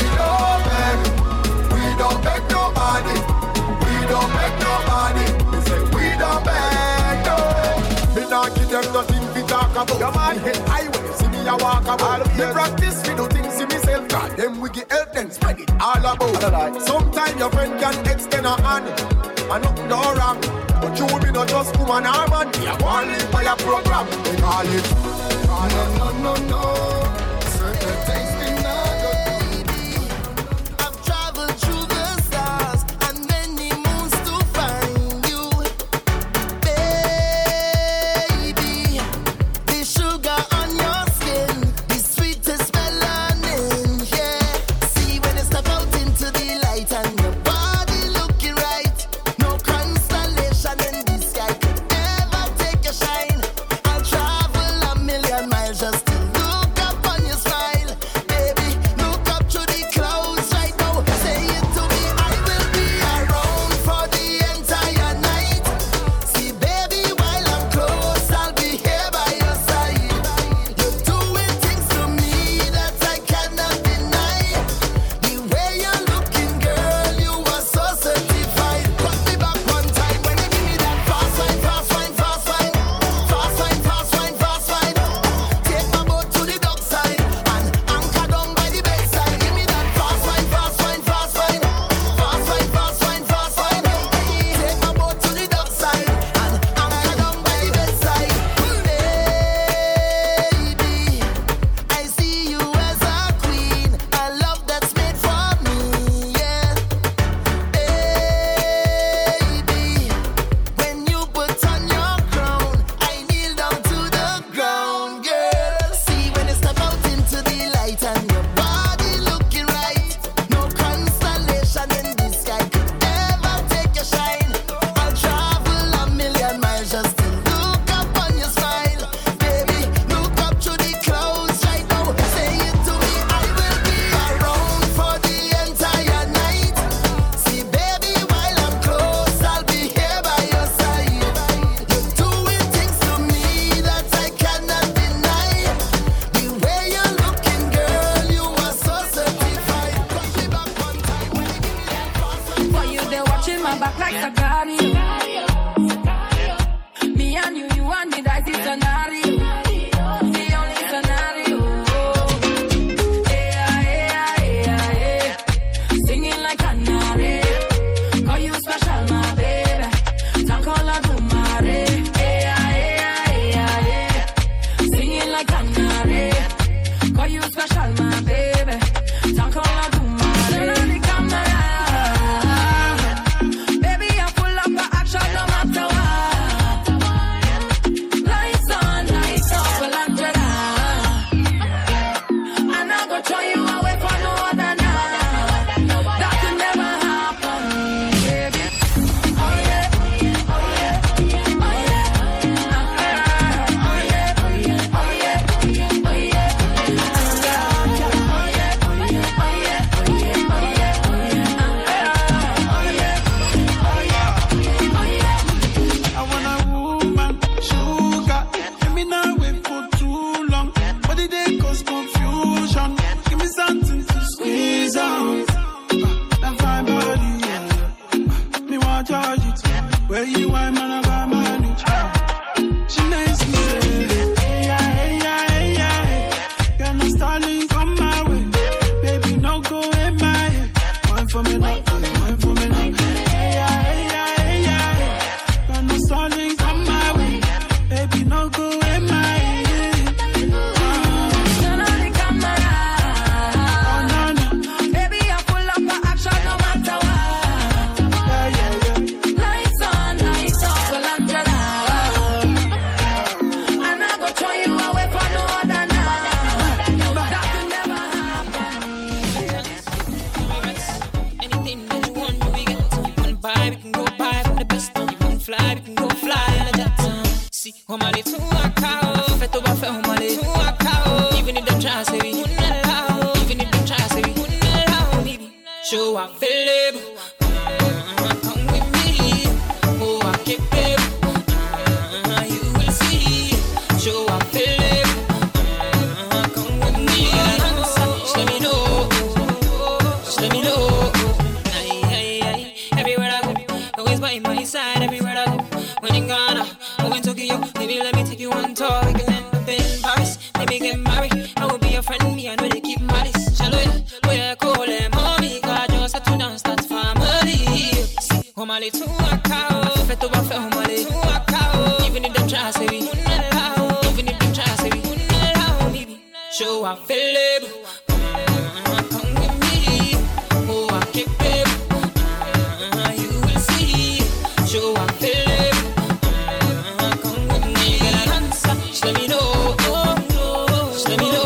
we don't beg nobody. We don't beg nobody. We say we don't beg no. Me not give them nothing to talk about. Your man hit highway, see me a walk about. Me practice, me do things to myself. God, them we get help, then spread it all about. Sometimes your friend can extend a hand, and nothing no wrong. But you will be not just woman or man. Me a want live by a program. They call it. No. Certain things we not gonna do. I've traveled through the stars and many moons to find you, baby. The sugar on your skin, the sweetest melanin, yeah. See when you step out into the light and your body looking right. No constellation in the sky could ever take your shine. I'll travel a million like canary. Cause you special, my baby. Talk all I do, my turn on the camera. Baby, I pull up the action no matter what. Lights on, lights off, well, Angela. And I go throw you away for no other night. That could never happen, baby. Oh yeah, oh yeah, oh yeah. I want a woman, sugar. Let me not wait for too long. But the day cause confusion. Give me something to squeeze on. That fine body, yeah. Me want to charge it. Where you want, man, I got manage. She makes me say, hey, yeah, hey, yeah, hey, yeah, hey. Girl, no stalling, come my way. Baby, no go in my head. One for me now, one for me now. Hey, yeah, hey, yeah, hey, yeah, hey. Girl, no stalling, come my way. Baby, no go in my head. Turn on the camera. Baby, I pull up the action no matter what. Lights on, lights off, well, Angela. And I go throw you away for no other night. That could never happen. Anything that you want, we get. You want to buy, we can go buy from the best. You want to fly, we can go fly on a jet. See, homale to a cow. Feto ba fe homale to a cow. Even if them try say we wouldn't allow. Even if them try say we wouldn't allow, baby. Show I feel it. Come with me. Oh, I keep it. You will see. Show I feel it. Come with me. Just let me know. Just let me know. Aye, aye, aye. Everywhere I go, always by my side. Everywhere I go, when in Ghana, or in Tokyo, maybe let me take you on tour. We can end up in Paris, maybe get married. I will be your friend, me, I know they keep malice. Shall we call them mommy? God, just settle down, start family. See, homale to a cow, feto ba fe homale to a cow. Even if them try say we wouldn't allow, even if them try say we wouldn't allow, baby. Show I feel it. Come with me. Oh, I keep it. You will see. Show I feel it. Come with me. Get an answer. Just let me know. Just let me know.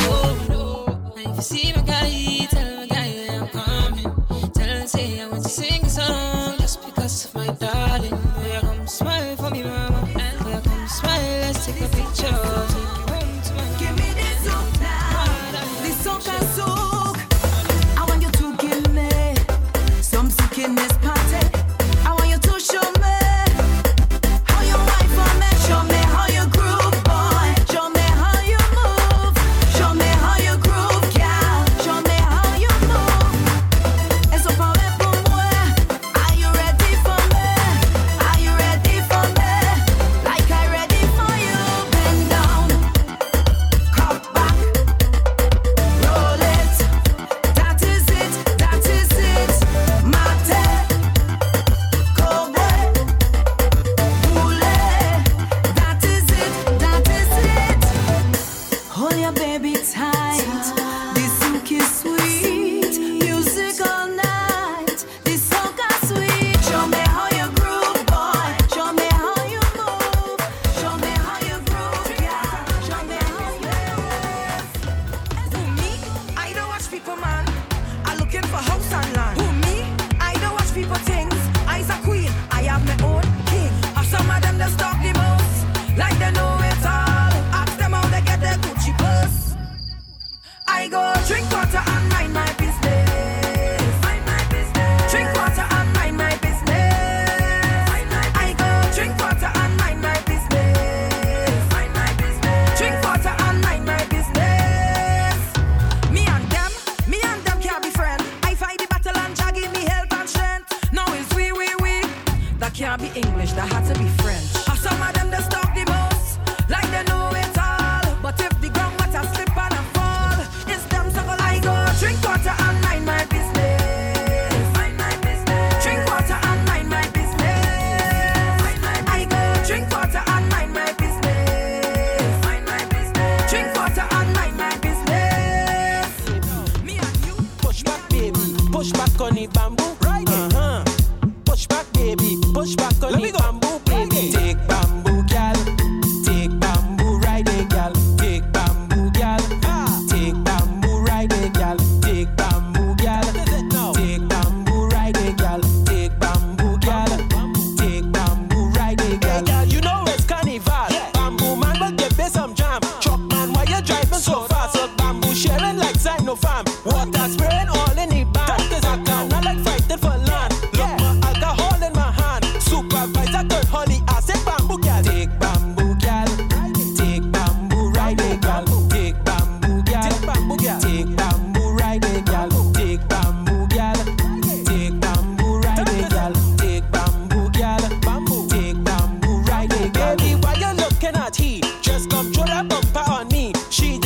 And if you see my guy, tell my guy I'm coming. Tell him say I want to sing a song just because of my darling. Where come smile for me, mama. Where come smile, let's take a picture. Take you home to my Give me this soak now. This soak and soak. I want you to give me some sick in this party. I want you to show me how you wine for me. Show me how you groove, boy. Show me how you move. Show me how you groove, girl. Show me how you move. Eso pa' ver por moi. Are you ready for me? Are you ready for me? Like I ready for you. Bend down, cock back, roll it. That is it, that is it. Mate, Kobe, Boule. That is it, that is it. Hold your baby tight. This silk is sweet. Music all night. This song is sweet. Show me how you groove, boy. Show me how you move. Show me how you groove, girl. Show me how you move. Who me? I don't watch people, man. I'm looking for house and land. Who me? I don't watch people things. I's a queen. I have my own king. Some of them just talk the most, like they know it all. Ask them how they get their Gucci purse. I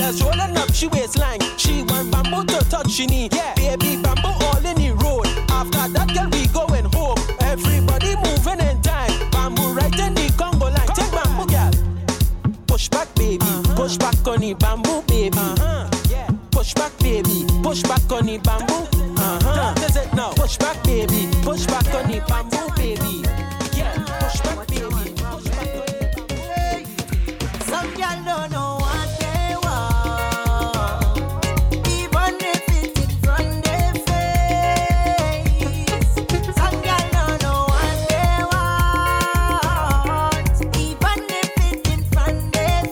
just rolling up she waistline. She want bamboo to touch she knee. Yeah, baby bamboo all in the road. After that girl we going home. Everybody moving in time. Bamboo right in the Congo line. Take bamboo girl. Push back baby, push back on the bamboo baby. Yeah, push back baby, push back on the bamboo. That is it now. Push back baby, push back on the bamboo baby. Yeah, push back baby, push back on the bamboo. Some girl don't know what they want, even if it's in front their face. Some girl don't know what they want, even if it's in front their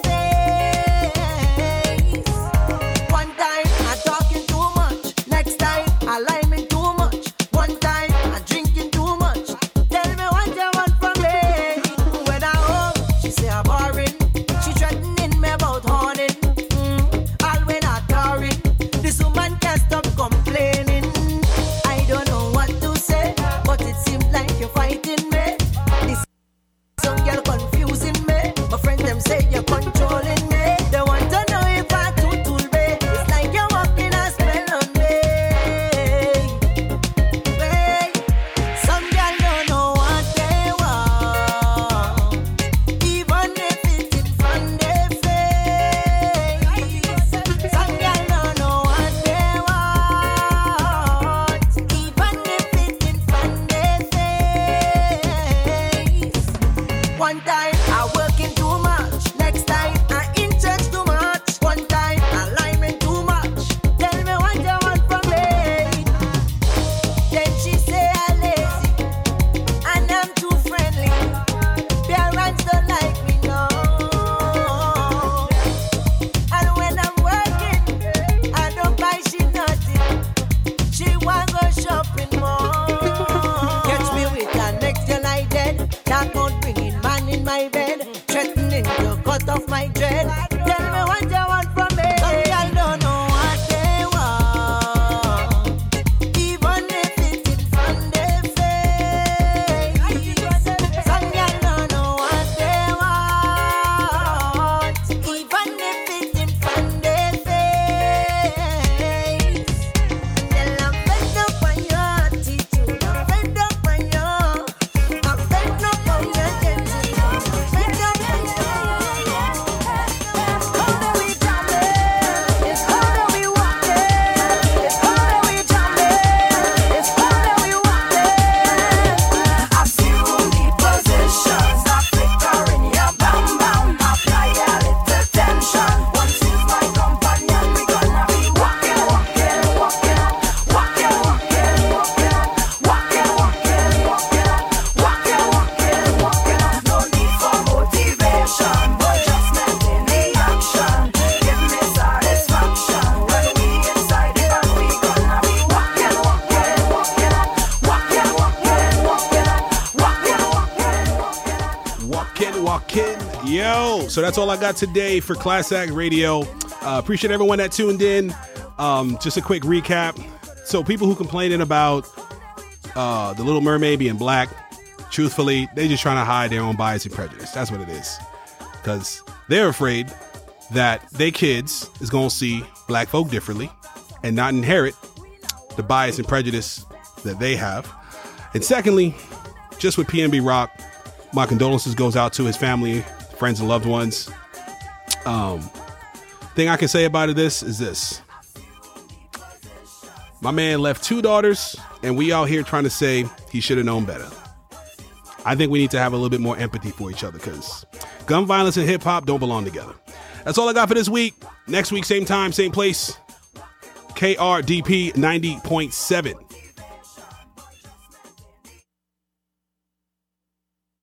face. One time I'm talking too much, next time I liming too much. One time I'm drinking too much. Tell me what you want from me. When I home, she say I'm boring. She threatening me about horning. All when I tarry, this woman can't stop complaining. I don't know what to say, but it seems like you're fighting me. This some girl confusing me. My friend them say you're controlling me. They want to know if I too me. It's like you're walking a spell on me. Hey, some girl don't know what they want, even if it's in front their face. Some girl don't know what they want, even if it's in front their face. One time I working too much, next time I in church too much. One time I liming too much. Tell me what you want from me. Then she say I'm lazy and I'm too friendly. Parents don't like me no. And when I'm working, I don't buy she nothing. She want go shopping more. Catch me with her next till I dead. Talk about bringing man in my bed, threatening to cut off my dread. Tell me what you want from me. Some girl don't know what they want, even if it's in front their face. Some girl don't know what they want, even if it's in front their face. Then I'm fed up on your attitude, I'm fed up on your, I'm fed up on your attitude, I'm fed up on your. How do we jam it? It's how do we walk it? It's how do we jam it? It's how do we walk it? I see you need positions, I flicker in your bam bam, apply a little tension. Once is my companion, we gonna be walking, walking, walking, walking, walking, walking, walking, walking, walking, walking, walking. No need for motivation, but just making the action. Give me satisfaction when we inside it, and we gonna be walking, walking, walking, walking, walking, walking, walking, Walking. Yo, so that's all I got today for Class Act Radio. Appreciate everyone that tuned in. Just a quick recap. So people who complaining about the Little Mermaid being black, truthfully, they just trying to hide their own bias and prejudice. That's what it is. Because they're afraid that their kids is going to see black folk differently and not inherit the bias and prejudice that they have. And secondly, just with PNB Rock, my condolences goes out to his family, friends, and loved ones. Thing I can say about this is this. My man left 2 daughters, and we out here trying to say he should have known better. I think we need to have a little bit more empathy for each other, because gun violence and hip-hop don't belong together. That's all I got for this week. Next week, same time, same place. KRDP 90.7.